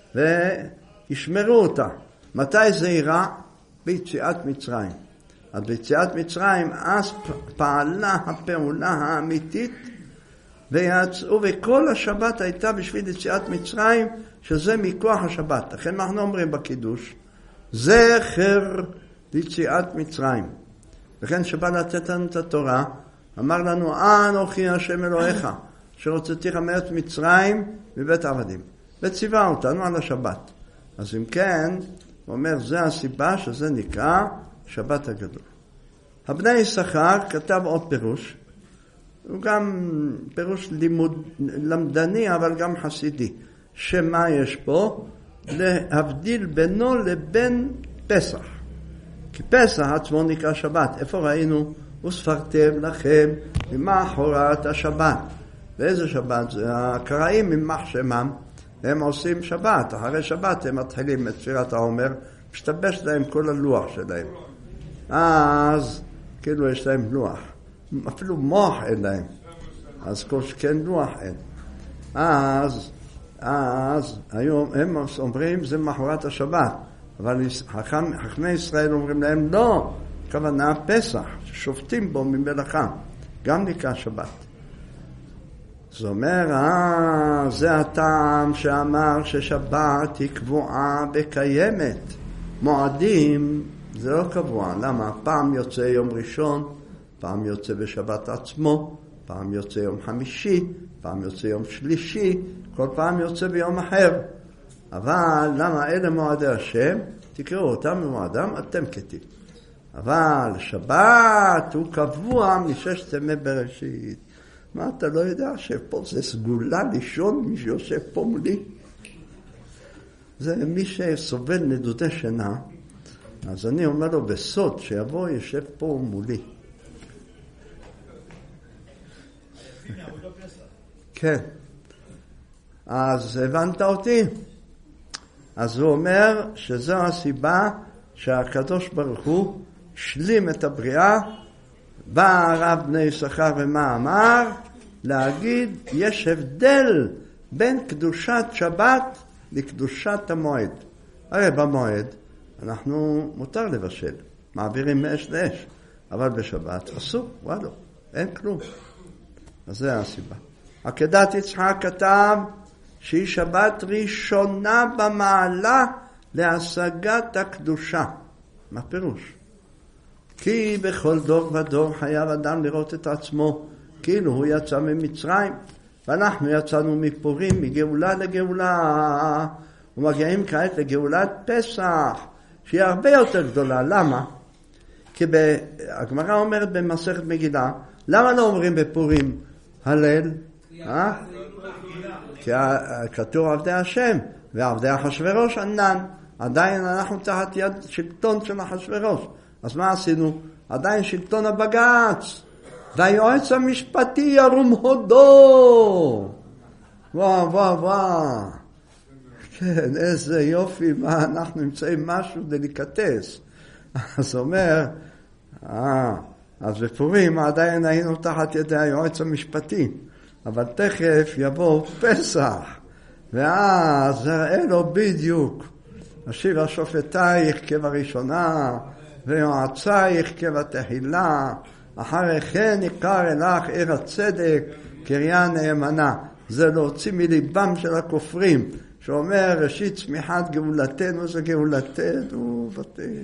S1: וישמרו אותה. מתי זה אירע? ביציאת מצרים. אז ביציאת מצרים, אז פעלה הפעולה האמיתית, ויצאו, וכל השבת הייתה בשביל יציאת מצרים, שזה מכוח השבת. לכן אנחנו אומרים בקידוש, זכר ליציאת מצרים. לכן שבא לתת לנו את התורה, אמר לנו, אנוכי השם אלוהיך, שרוצתיך מארץ מצרים מבית עבדים. וציווה אותנו על השבת. אז אם כן, הוא אומר, זה הסיבה שזה נקרא שבת הגדול. הבני יששכר כתב עוד פירוש, הוא גם פירוש לימוד, למדני, אבל גם חסידי. שמה יש פה? להבדיל בינו לבין פסח. כי פסח עצמו נקרא שבת. איפה ראינו וספרתם לכם ממחרת השבת. ואיזה שבת? זה הקראים ממח שמם. הם עושים שבת, אחרי שבת הם מתחילים את שירת העומר, משתבש להם כל הלוח שלהם. אז כאילו יש להם לוח. אפילו מוח אין להם. אז כל שכן לוח אין. אז, אז היום הם אומרים זה מחרת השבת. אבל חכמי ישראל אומרים להם לא, כוונה פסח, ששופטים בו ממלאכה, גם נקרא שבת. זאת אומרת, אה, זה הטעם שאמר ששבת היא קבועה וקיימת. מועדים זה לא קבוע. למה? פעם יוצא יום ראשון, פעם יוצא בשבת עצמו, פעם יוצא יום חמישי, פעם יוצא יום שלישי, כל פעם יוצא ביום אחר. אבל למה אלה מועדי השם? תקראו אותם במועדם, אתם כתיב. אבל שבת הוא קבוע מששת ימי בראשית. מה, אתה לא יודע שפה זה סגולה לישון מי שיושב פה מולי? זה מי שסובל נדודי שינה, אז אני אומר לו בסוד שיבוא יושב פה מולי. כן. אז הבנת אותי? אז הוא אומר שזו הסיבה שהקדוש ברוך הוא השלים את הבריאה. בא הרב בני יששכר ומה אמר? להגיד יש הבדל בין קדושת שבת לקדושת המועד. הרי במועד אנחנו מותר לבשל, מעבירים מאש לאש, אבל בשבת אסור, וואלה, אין כלום. אז זה הסיבה. עקדת יצחק כתב שהיא שבת ראשונה במעלה להשגת הקדושה. מה פירוש? כי בכל דור ודור חייב אדם לראות את עצמו כאילו הוא יצא ממצרים, ואנחנו יצאנו מפורים, מגאולה לגאולה, ומגיעים כעת לגאולת פסח שהיא הרבה יותר גדולה. למה? כי הגמרא אומרת במסכת מגילה, למה לא אומרים בפורים הלל? אה? כי כתוב עבדי השם ועבדי אחשוורוש ענן. עדיין אנחנו תחת יד שלטון של אחשוורוש. אז מה עשינו? עדיין שלטון הבג"ץ. והיועץ המשפטי ירום הודו. וואו וואו וואו. כן, איזה יופי, מה אנחנו נמצאים משהו דליקטס. אז אומר, אה, אז בפורים עדיין היינו תחת ידי היועץ המשפטי. אבל תכף יבוא פסח, ואז הראה לו בדיוק, אשיב השופטייך כבראשונה, ויועצייך כבתחילה, אחרי כן יקר אלך עיר הצדק, קריה נאמנה. זה להוציא מליבם של הכופרים, שאומר ראשית צמיחת גאולתנו זה גאולתנו,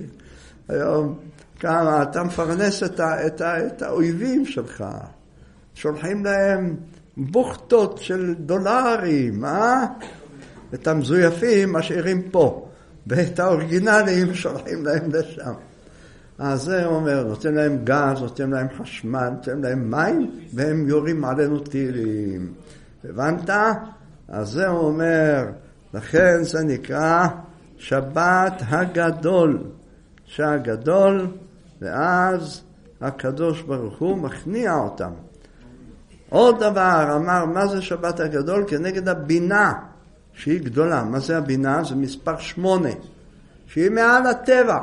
S1: היום כמה אתה מפרנס את, ה, את, ה, את האויבים שלך, שולחים להם בוכטות של דולרים, אה? את המזויפים משאירים פה, ואת האורגינליים שולחים להם לשם. אז זה אומר, נותן להם גז, נותן להם חשמל, נותן להם מים, והם יורים עלינו טילים. הבנת? אז זה אומר, לכן זה נקרא שבת הגדול. שהגדול, ואז הקדוש ברוך הוא מכניע אותם. עוד דבר, אמר, מה זה שבת הגדול? כנגד הבינה, שהיא גדולה. מה זה הבינה? זה מספר שמונה, שהיא מעל הטבע.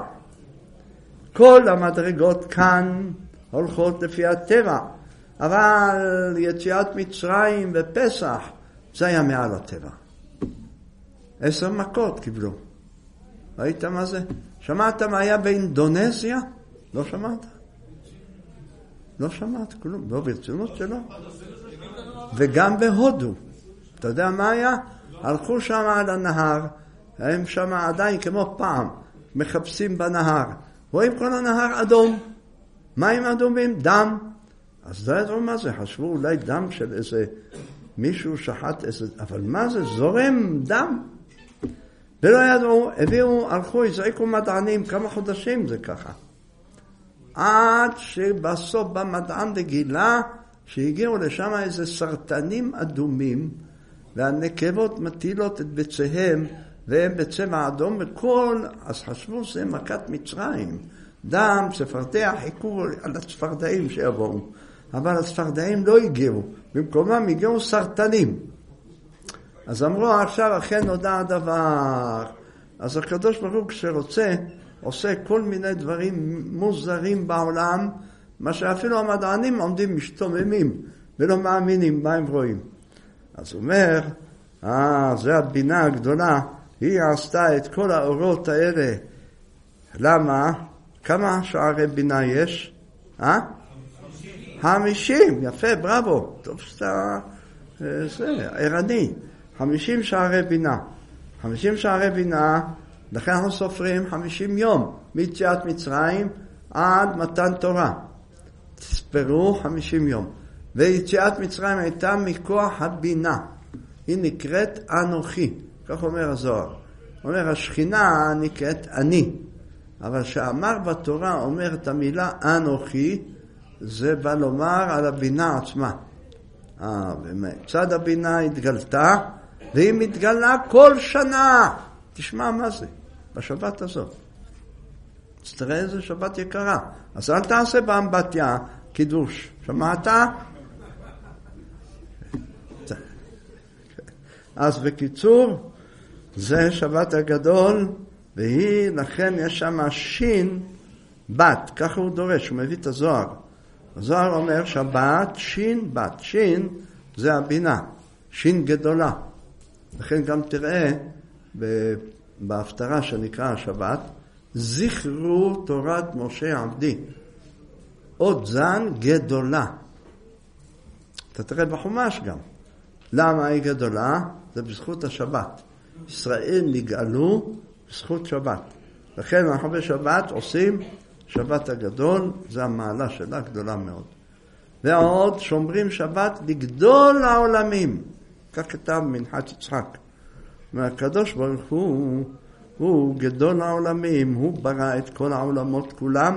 S1: כל המדרגות כאן הולכות לפי הטבע, אבל יציאת מצרים ופסח, זה היה מעל הטבע. עשר מכות קיבלו. ראית מה זה? שמעת מה היה באינדונזיה? לא שמעת? לא שמעת כלום, לא ברצינות שלו. וגם בהודו. אתה יודע מה היה? הלכו שם על הנהר, הם שם עדיין כמו פעם, מחפשים בנהר. רואים כל הנהר אדום. מים אדומים? דם. אז לא ידעו מה זה, חשבו אולי דם של איזה מישהו שחט איזה, אבל מה זה? זורם דם. ולא ידעו, הביאו, הלכו, הזעיקו מדענים, כמה חודשים זה ככה. עד שבסוף במדען לגילה, שהגיעו לשם איזה סרטנים אדומים, והנקבות מטילות את ביציהם, והם בצבע אדום, וכל, אז חשבו זה מכת מצרים. דם, צפרדע, חיכו על הצפרדעים שיבואו. אבל הצפרדעים לא הגיעו, במקומם הגיעו סרטנים. אז אמרו, עכשיו אכן נודע הדבר. אז הקדוש ברוך הוא כשרוצה, עושה כל מיני דברים מוזרים בעולם, מה שאפילו המדענים עומדים משתוממים, ולא מאמינים מה הם רואים. אז הוא אומר, אה, זה הבינה הגדולה, היא עשתה את כל האורות האלה. למה? כמה שערי בינה יש? אה? חמישים, יפה, בראבו. טוב שאתה, זה, ערני. חמישים שערי בינה. חמישים שערי בינה, לכן אנחנו סופרים חמישים יום, מיציאת מצרים עד מתן תורה. תספרו חמישים יום. ויציאת מצרים הייתה מכוח הבינה. היא נקראת אנוכי, כך אומר הזוהר. אומר, השכינה נקראת אני. אבל שאמר בתורה אומר את המילה אנוכי, זה בא לומר על הבינה עצמה. אה, ומצד הבינה התגלתה, והיא מתגלה כל שנה. תשמע מה זה, בשבת הזאת. אז תראה איזה שבת יקרה. אז אל תעשה באמבטיה קידוש. שמעת? אז בקיצור, זה שבת הגדול, והיא, לכן יש שם שין בת, ככה הוא דורש, הוא מביא את הזוהר. הזוהר אומר שבת, שין בת, שין זה הבינה, שין גדולה. לכן גם תראה בהפטרה שנקרא השבת, זכרו תורת משה עבדי, עוד זן גדולה. אתה תראה בחומש גם. למה היא גדולה? זה בזכות השבת. ישראל נגאלו בזכות שבת. לכן אנחנו בשבת עושים שבת הגדול, זה המעלה שלה גדולה מאוד. ועוד שומרים שבת לגדול העולמים. כך כתב מנחת יצחק. והקדוש ברוך הוא, הוא גדול העולמים, הוא ברא את כל העולמות כולם.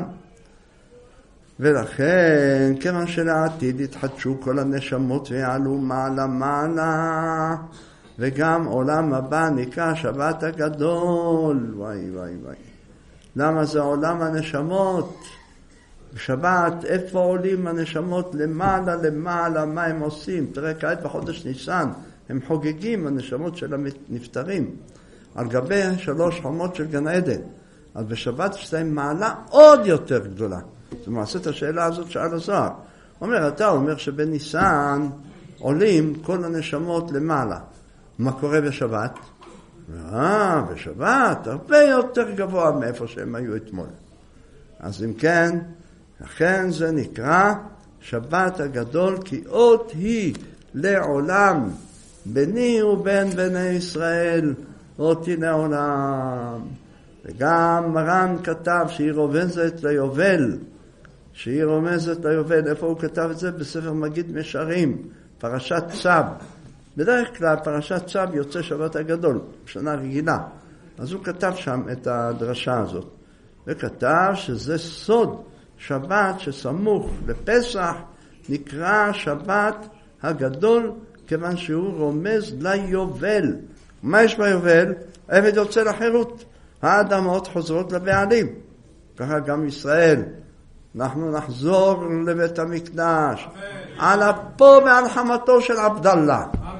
S1: ולכן, כיוון שלעתיד התחדשו כל הנשמות ויעלו מעלה מעלה, וגם עולם הבא נקרא שבת הגדול. וואי וואי וואי. למה זה עולם הנשמות? בשבת, איפה עולים הנשמות? למעלה למעלה, מה הם עושים? תראה, כעת בחודש ניסן, הם חוגגים הנשמות של הנפטרים, על גבי שלוש חומות של גן עדן. אז בשבת יש להם מעלה עוד יותר גדולה. זאת אומרת, את השאלה הזאת שאל הזוהר. אומר, אתה אומר שבניסן עולים כל הנשמות למעלה. מה קורה בשבת? אה, בשבת הרבה יותר גבוה מאיפה שהם היו אתמול. אז אם כן, לכן זה נקרא שבת הגדול, כי עוד היא לעולם, ביני ובין בני ישראל, עוד היא לעולם. וגם מרן כתב שהיא רומזת ליובל, שהיא רומזת ליובל. איפה הוא כתב את זה? בספר מגיד משרים, פרשת צו. בדרך כלל פרשת צו יוצא שבת הגדול, שנה רגילה. אז הוא כתב שם את הדרשה הזאת. וכתב שזה סוד שבת שסמוך לפסח, נקרא שבת הגדול, כיוון שהוא רומז ליובל. מה יש ביובל? עבד יוצא לחירות. האדמות חוזרות לבעלים. ככה גם ישראל. אנחנו נחזור לבית המקדש. אמן. על אפו ועל חמתו של עבדאללה. אמן.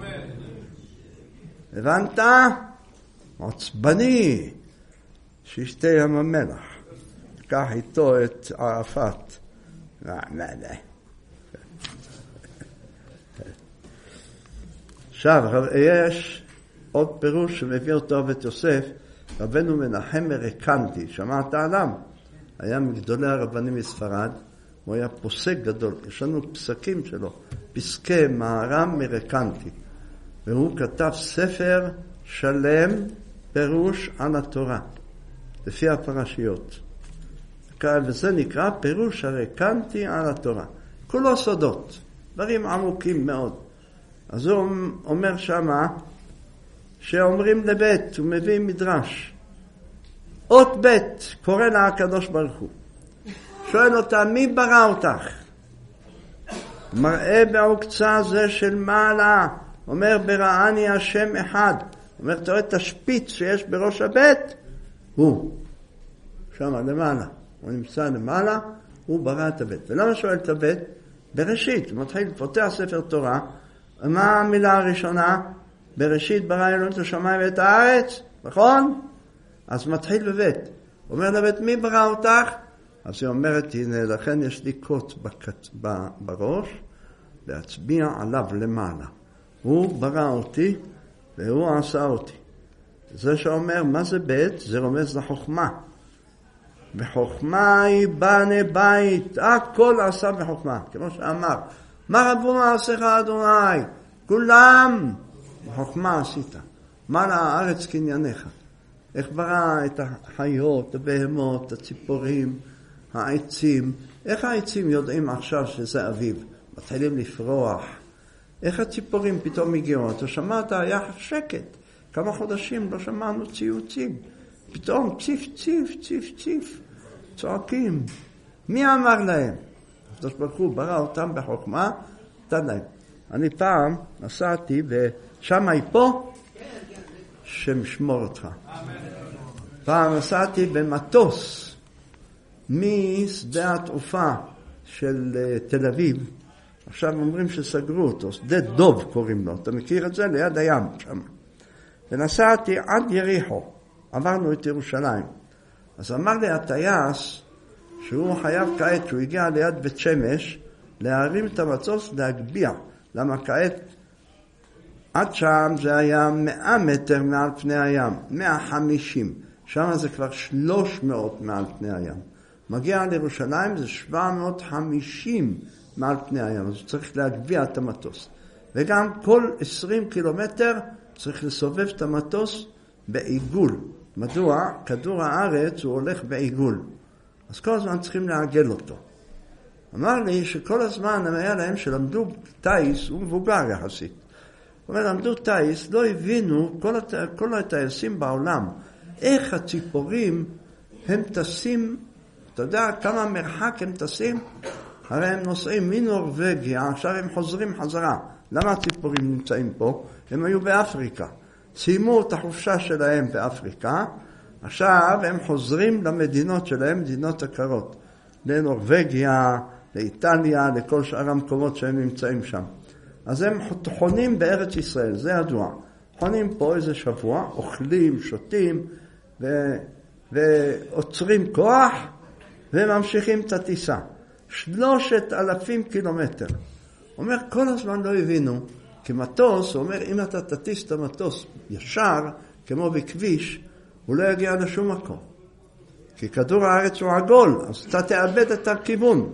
S1: הבנת? עצבני שישתה ים המלח. קח איתו את ערפאת. עכשיו, יש עוד פירוש שמביא אותו בית יוסף, רבנו מנחם מרקנטי, שמעת עליו? היה מגדולי הרבנים מספרד, הוא היה פוסק גדול, יש לנו פסקים שלו, פסקי מהר"ם מרקנטי, והוא כתב ספר שלם פירוש על התורה, לפי הפרשיות. וזה נקרא פירוש הרקנטי על התורה. כולו סודות, דברים עמוקים מאוד. אז הוא אומר שמה, שאומרים לבית, הוא מביא מדרש. אות בית, קורא לה הקדוש ברוך הוא. שואל אותה, מי ברא אותך? מראה בעוקצה זה של מעלה. אומר, בראני השם אחד. אומר, תראה את השפיץ שיש בראש הבית? הוא. שמה, למעלה. הוא נמצא למעלה, הוא ברא את הבית. ולמה שואל את הבית? בראשית, הוא מתחיל, פותח ספר תורה, מה המילה הראשונה? בראשית ברא אלוהים את השמיים ואת הארץ, נכון? אז מתחיל בבית. הוא אומר לבית, מי ברא אותך? אז היא אומרת, הנה, לכן יש לי קוט בקט, בראש, להצביע עליו למעלה. הוא ברא אותי, והוא עשה אותי. זה שאומר, מה זה בית? זה רומז לחוכמה. בחוכמה היא בנה בית, הכל עשה בחוכמה, כמו שאמר, מה רבו מעשיך אדוני? כולם בחוכמה עשית. מה לארץ קנייניך? איך ברא את החיות, הבהמות, הציפורים, העצים? איך העצים יודעים עכשיו שזה אביב? מתחילים לפרוח. איך הציפורים פתאום הגיעו? אתה שמעת, היה שקט. כמה חודשים לא שמענו ציוצים. פתאום ציף, ציף, ציף, ציף. צועקים. מי אמר להם? אז ברוך הוא ברא אותם בחוכמה, נתן להם. אני פעם נסעתי, ושם היא פה, שם שמור אותך. פעם נסעתי במטוס משדה התעופה של תל אביב. עכשיו אומרים שסגרו אותו, שדה דוב קוראים לו. אתה מכיר את זה? ליד הים שם. ונסעתי עד יריחו. עברנו את ירושלים. אז אמר לי הטייס שהוא חייב כעת, שהוא הגיע ליד בית שמש, להרים את המטוס, להגביע. למה כעת? עד שם זה היה מאה מטר מעל פני הים, מאה וחמישים. שם זה כבר שלוש מאות מעל פני הים. מגיע לירושלים זה שבע מאות וחמישים מעל פני הים. אז צריך להגביע את המטוס. וגם כל עשרים קילומטר צריך לסובב את המטוס בעיגול. מדוע? כדור הארץ הוא הולך בעיגול. אז כל הזמן צריכים לעגל אותו. אמר לי שכל הזמן היה להם שלמדו טייס, הוא מבוגר יחסית. הוא אומר, למדו טייס, לא הבינו כל, הט... כל הטייסים בעולם, איך הציפורים הם טסים, אתה יודע כמה מרחק הם טסים? הרי הם נוסעים מנורווגיה, עכשיו הם חוזרים חזרה. למה הציפורים נמצאים פה? הם היו באפריקה. סיימו את החופשה שלהם באפריקה, עכשיו הם חוזרים למדינות שלהם, מדינות הקרות. לנורווגיה, לאיטליה, לכל שאר המקומות שהם נמצאים שם. אז הם חונים בארץ ישראל, זה ידוע. חונים פה איזה שבוע, אוכלים, שותים, ו... ועוצרים כוח, וממשיכים את הטיסה. שלושת אלפים קילומטר. אומר, כל הזמן לא הבינו, כי מטוס, הוא אומר, אם אתה תטיס את המטוס ישר, כמו בכביש, הוא לא יגיע לשום מקום. כי כדור הארץ הוא עגול, אז אתה תאבד את הכיוון.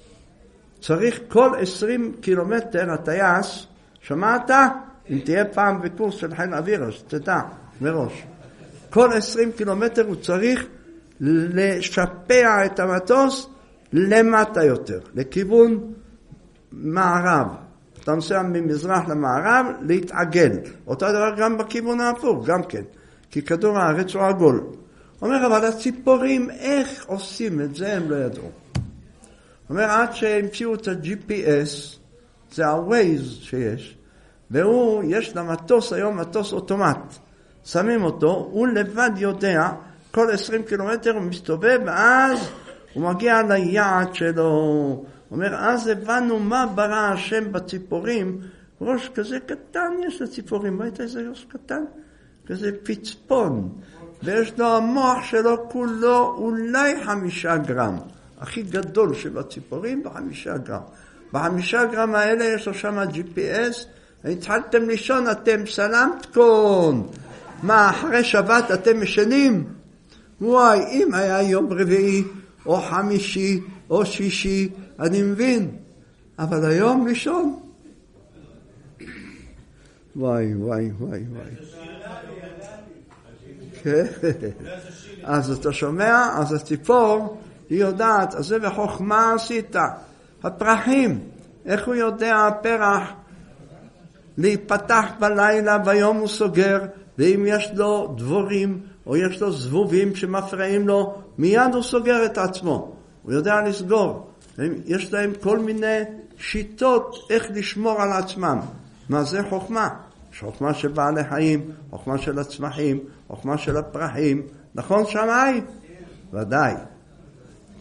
S1: צריך כל עשרים קילומטר הטייס, שמעת? אם תהיה פעם בקורס של חיל אוויר, אז תדע מראש. כל עשרים קילומטר הוא צריך לשפע את המטוס למטה יותר, לכיוון מערב. אתה נוסע ממזרח למערב, להתעגל. אותו דבר גם בכיוון ההפוך, גם כן. כי כדור הארץ הוא עגול. אומר, אבל הציפורים, איך עושים את זה, הם לא ידעו. אומר, עד שהמציאו את ה-ג'י פי אס, זה ה-Waze שיש, והוא, יש למטוס היום מטוס אוטומט. שמים אותו, הוא לבד יודע, כל עשרים קילומטר הוא מסתובב, ואז הוא מגיע ליעד שלו. אומר, אז הבנו מה ברא השם בציפורים, ראש כזה קטן יש לציפורים, ראית איזה ראש קטן? כזה פצפון, ויש לו המוח שלו כולו אולי חמישה גרם, הכי גדול של הציפורים בחמישה גרם. בחמישה גרם האלה יש לו שם ג'י פי אס, התחלתם לישון, אתם סלמתכון. מה, אחרי שבת אתם משנים? וואי, אם היה יום רביעי, או חמישי, או שישי, אני מבין. אבל היום לישון. וואי, וואי, וואי, וואי. אז אתה שומע, אז הציפור, היא יודעת, אז זה בחוכמה עשית. הפרחים, איך הוא יודע הפרח? להיפתח בלילה, ביום הוא סוגר, ואם יש לו דבורים, או יש לו זבובים שמפריעים לו, מיד הוא סוגר את עצמו. הוא יודע לסגור. יש להם כל מיני שיטות איך לשמור על עצמם. מה זה חוכמה? יש חוכמה של בעלי חיים, חוכמה של הצמחים, חוכמה של הפרחים. נכון שמאי? ודאי.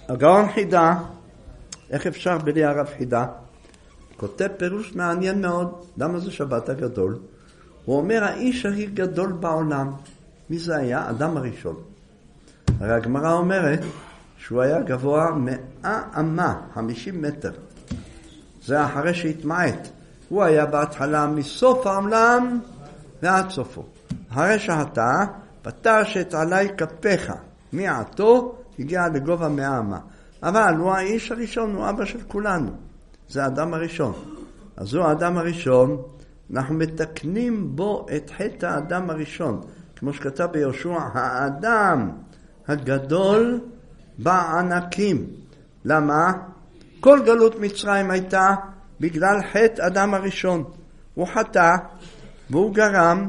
S1: הגאון חידה, איך אפשר בלי הרב חידה? כותב פירוש מעניין מאוד, למה זה שבת הגדול? הוא אומר, האיש הכי גדול בעולם, מי זה היה? אדם הראשון. הרי הגמרא אומרת שהוא היה גבוה מאה אמה, חמישים מטר. זה אחרי שהתמעט. הוא היה בהתחלה מסוף העולם ועד סופו. אחרי שהתה, פתשת עלי כפיך, מעתו הגיע לגובה מאה אמה. אבל הוא האיש הראשון, הוא אבא של כולנו. זה האדם הראשון. אז הוא האדם הראשון, אנחנו מתקנים בו את חטא האדם הראשון. כמו שכתב ביהושע, האדם הגדול בענקים. למה? כל גלות מצרים הייתה בגלל חטא אדם הראשון. הוא חטא והוא גרם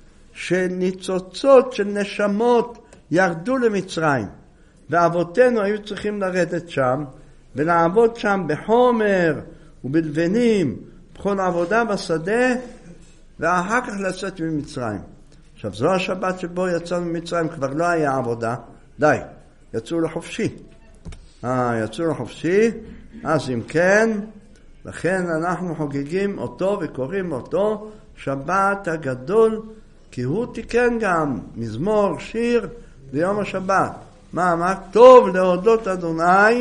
S1: שניצוצות של נשמות ירדו למצרים. ואבותינו היו צריכים לרדת שם ולעבוד שם בחומר ובלבנים, בכל עבודה בשדה, ואחר כך לצאת ממצרים. עכשיו, זו השבת שבו יצאנו ממצרים, כבר לא היה עבודה, די, יצאו לחופשי. אה, יצאו לחופשי, אז אם כן, לכן אנחנו חוגגים אותו וקוראים אותו שבת הגדול, כי הוא תיקן גם מזמור, שיר ליום השבת. מה אמר? טוב להודות אדוני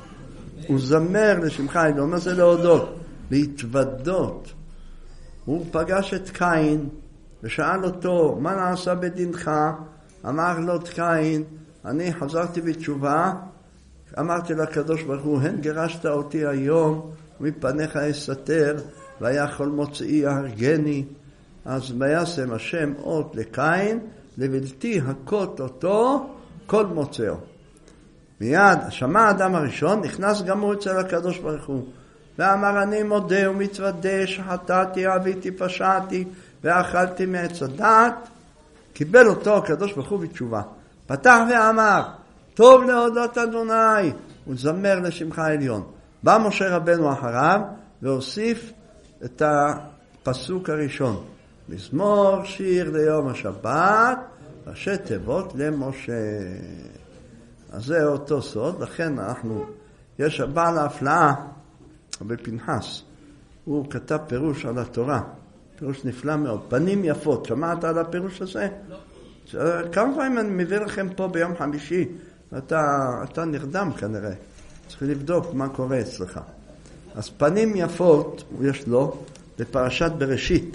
S1: וזמר לשמך עליון. מה זה להודות? להתוודות. הוא פגש את קין ושאל אותו, מה נעשה בדינך? אמר לו קין, אני חזרתי בתשובה, אמרתי לקדוש ברוך הוא, הן גירשת אותי היום, מפניך אסתר, והיה כל מוצאי יהרגני. אז וישם השם אות לקין, לבלתי הכות אותו כל מוצאו. מיד שמע האדם הראשון, נכנס גם הוא אצל הקדוש ברוך הוא, ואמר אני מודה ומתוודה שחטאתי, עוויתי, פשעתי, ואכלתי מעץ הדעת. קיבל אותו הקדוש ברוך הוא בתשובה. פתח ואמר, טוב להודות אדוני, וזמר לשמך עליון. בא משה רבנו אחריו, והוסיף את הפסוק הראשון. מזמור שיר ליום השבת, ראשי תיבות למשה. אז זה אותו סוד, לכן אנחנו, יש הבעל ההפלאה בפנחס, הוא כתב פירוש על התורה, פירוש נפלא מאוד, פנים יפות, שמעת על הפירוש הזה? לא. כמה פעמים אני מביא לכם פה ביום חמישי, אתה, אתה נרדם כנראה, צריך לבדוק מה קורה אצלך. אז פנים יפות, יש לו, בפרשת בראשית,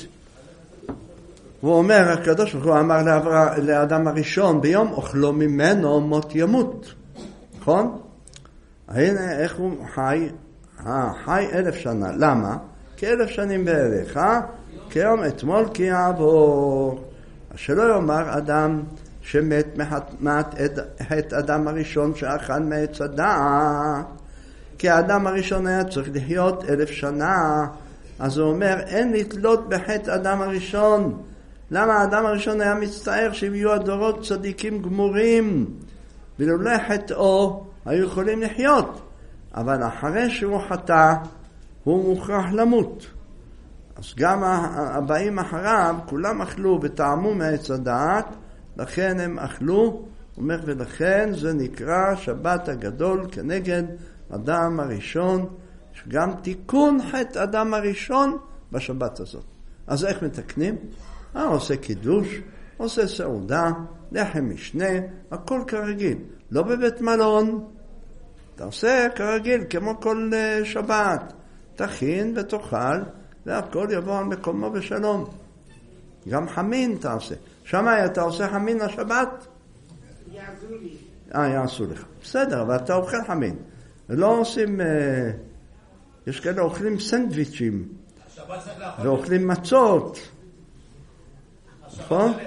S1: הוא אומר, הקדוש ברוך הוא אמר לאדם הראשון, ביום אוכלו ממנו מות ימות. נכון? הנה איך הוא חי, חי אלף שנה. למה? כאלף שנים בערך, כיום אתמול כי יעבור. שלא יאמר אדם שמת מעט את אדם הראשון שאכל מעץ הדעת. כי האדם הראשון היה צריך לחיות אלף שנה. אז הוא אומר, אין לתלות בחטא אדם הראשון. למה האדם הראשון היה מצטער שהם יהיו הדורות צדיקים גמורים, ולולא חטאו היו יכולים לחיות, אבל אחרי שהוא חטא הוא מוכרח למות. אז גם הבאים אחריו כולם אכלו וטעמו מעץ הדעת, לכן הם אכלו, אומר, ולכן זה נקרא שבת הגדול כנגד אדם הראשון, שגם תיקון חטא אדם הראשון בשבת הזאת. אז איך מתקנים? אה, עושה קידוש, עושה סעודה, לחם משנה, הכל כרגיל. לא בבית מלון, אתה עושה כרגיל, כמו כל שבת. תכין ותאכל, והכל יבוא על מקומו בשלום. גם חמין אתה עושה. שמע, אתה עושה חמין לשבת?
S2: יעשו לי.
S1: אה, יעשו לך. בסדר, אבל אתה אוכל חמין. ולא עושים, אה, יש כאלה אוכלים סנדוויצ'ים, ואוכלים מצות. נכון?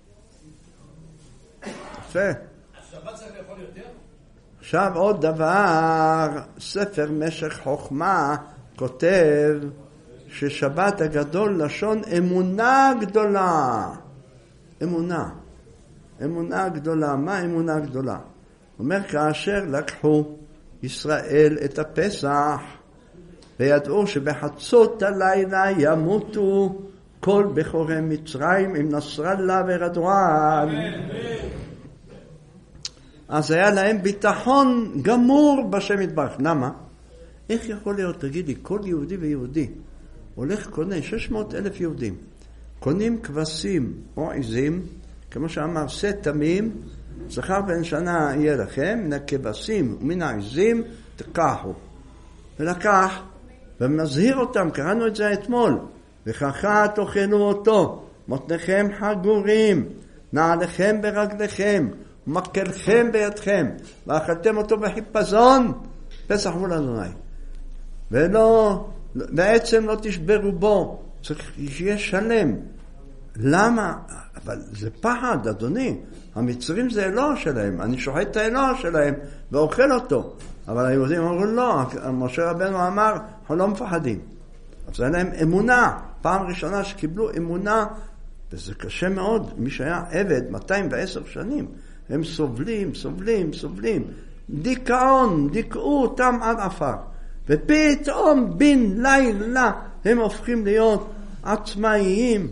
S1: יפה.
S2: השבת צריך לאכול יותר?
S1: עכשיו עוד דבר, ספר משך חוכמה כותב ששבת הגדול לשון אמונה גדולה. אמונה. אמונה גדולה. מה אמונה גדולה? אומר, כאשר לקחו ישראל את הפסח וידעו שבחצות הלילה ימותו כל בחורי מצרים עם נסראללה ורדואן. אז היה להם ביטחון גמור בשם יתברך. למה? איך יכול להיות, תגיד לי, כל יהודי ויהודי הולך קונה שש מאות אלף יהודים, קונים כבשים או עזים, כמו שאמר, שא תמים, זכר בן שנה יהיה לכם, מן הכבשים ומן העזים תקחו. ולקח, ומזהיר אותם, קראנו את זה אתמול, וככה תאכלו אותו, מותניכם חגורים, נעליכם ברגליכם, ומקלכם בידכם, ואכלתם אותו בחיפזון, פסח מול אדוני. ולא, בעצם לא תשברו בו, צריך שיהיה שלם. למה? אבל זה פחד, אדוני. המצרים זה אלוה שלהם, אני שוחט את האלוה שלהם ואוכל אותו. אבל היהודים אמרו לא, משה רבנו אמר, אנחנו לא מפחדים. אז זה להם אמונה, פעם ראשונה שקיבלו אמונה, וזה קשה מאוד, מי שהיה עבד מאתיים ועשר שנים, הם סובלים, סובלים, סובלים, דיכאון, דיכאו אותם עד עפר, ופתאום בן לילה הם הופכים להיות עצמאיים,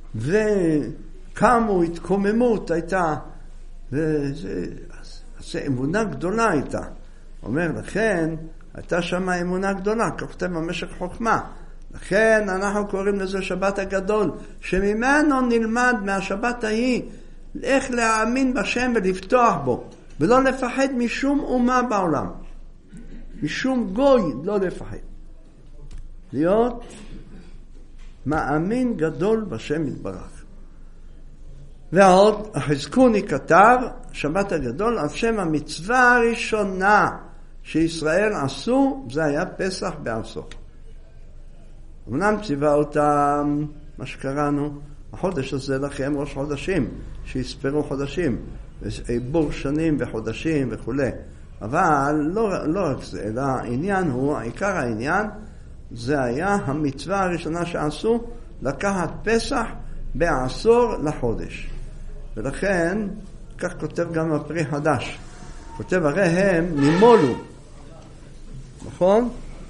S1: וקמו, התקוממות הייתה, וזה, אז, אז זה אמונה גדולה הייתה. אומר, לכן, הייתה שם אמונה גדולה, כתוב במשך חוכמה. לכן אנחנו קוראים לזה שבת הגדול, שממנו נלמד מהשבת ההיא, איך להאמין בשם ולפתוח בו, ולא לפחד משום אומה בעולם. משום גוי לא לפחד. להיות מאמין גדול בשם יתברך. ועוד, החזקוני כתב, שבת הגדול, על שם המצווה הראשונה שישראל עשו, זה היה פסח בעשור. אמנם ציווה אותם, מה שקראנו, החודש הזה לכם ראש חודשים, שיספרו חודשים, עיבור שנים וחודשים וכו'. אבל לא, לא רק זה, אלא העניין הוא, העיקר העניין, זה היה המצווה הראשונה שעשו, לקחת פסח בעשור לחודש. ולכן, כך כותב גם הפרי חדש. כותב, הרי הם נימולו. נכון?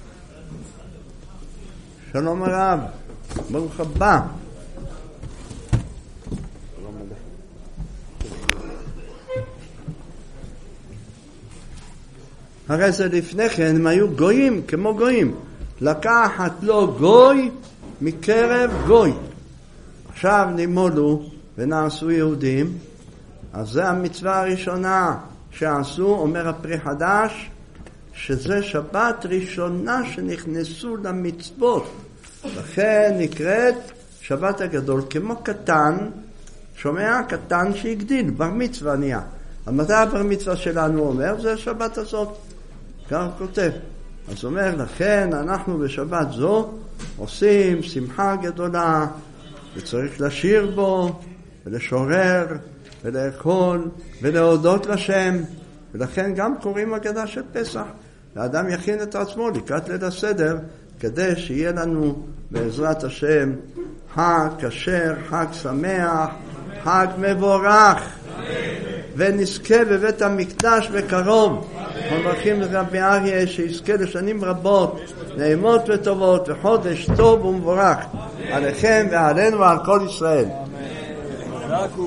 S1: שלום הרב, ברוך הבא. הרי זה לפני כן הם היו גויים כמו גויים. לקחת לו גוי מקרב גוי. עכשיו נימולו ונעשו יהודים. אז זה המצווה הראשונה שעשו, אומר הפרי חדש, שזה שבת ראשונה שנכנסו למצוות. לכן נקראת שבת הגדול, כמו קטן, שומע? קטן שהגדיל, בר מצווה נהיה. אז מתי הבר מצווה שלנו אומר? זה שבת הזאת. כך כותב. אז אומר, לכן אנחנו בשבת זו עושים שמחה גדולה, וצריך לשיר בו, ולשורר, ולאכול, ולהודות לשם. ולכן גם קוראים הגדה של פסח. האדם יכין את עצמו לקראת ליל הסדר, כדי שיהיה לנו בעזרת השם חג כשר, חג שמח, חג מבורך, ונזכה בבית המקדש בקרוב. מברכים לרבי אריה שיזכה לשנים רבות, נעימות וטובות, וחודש טוב ומבורך עליכם ועלינו ועל כל ישראל.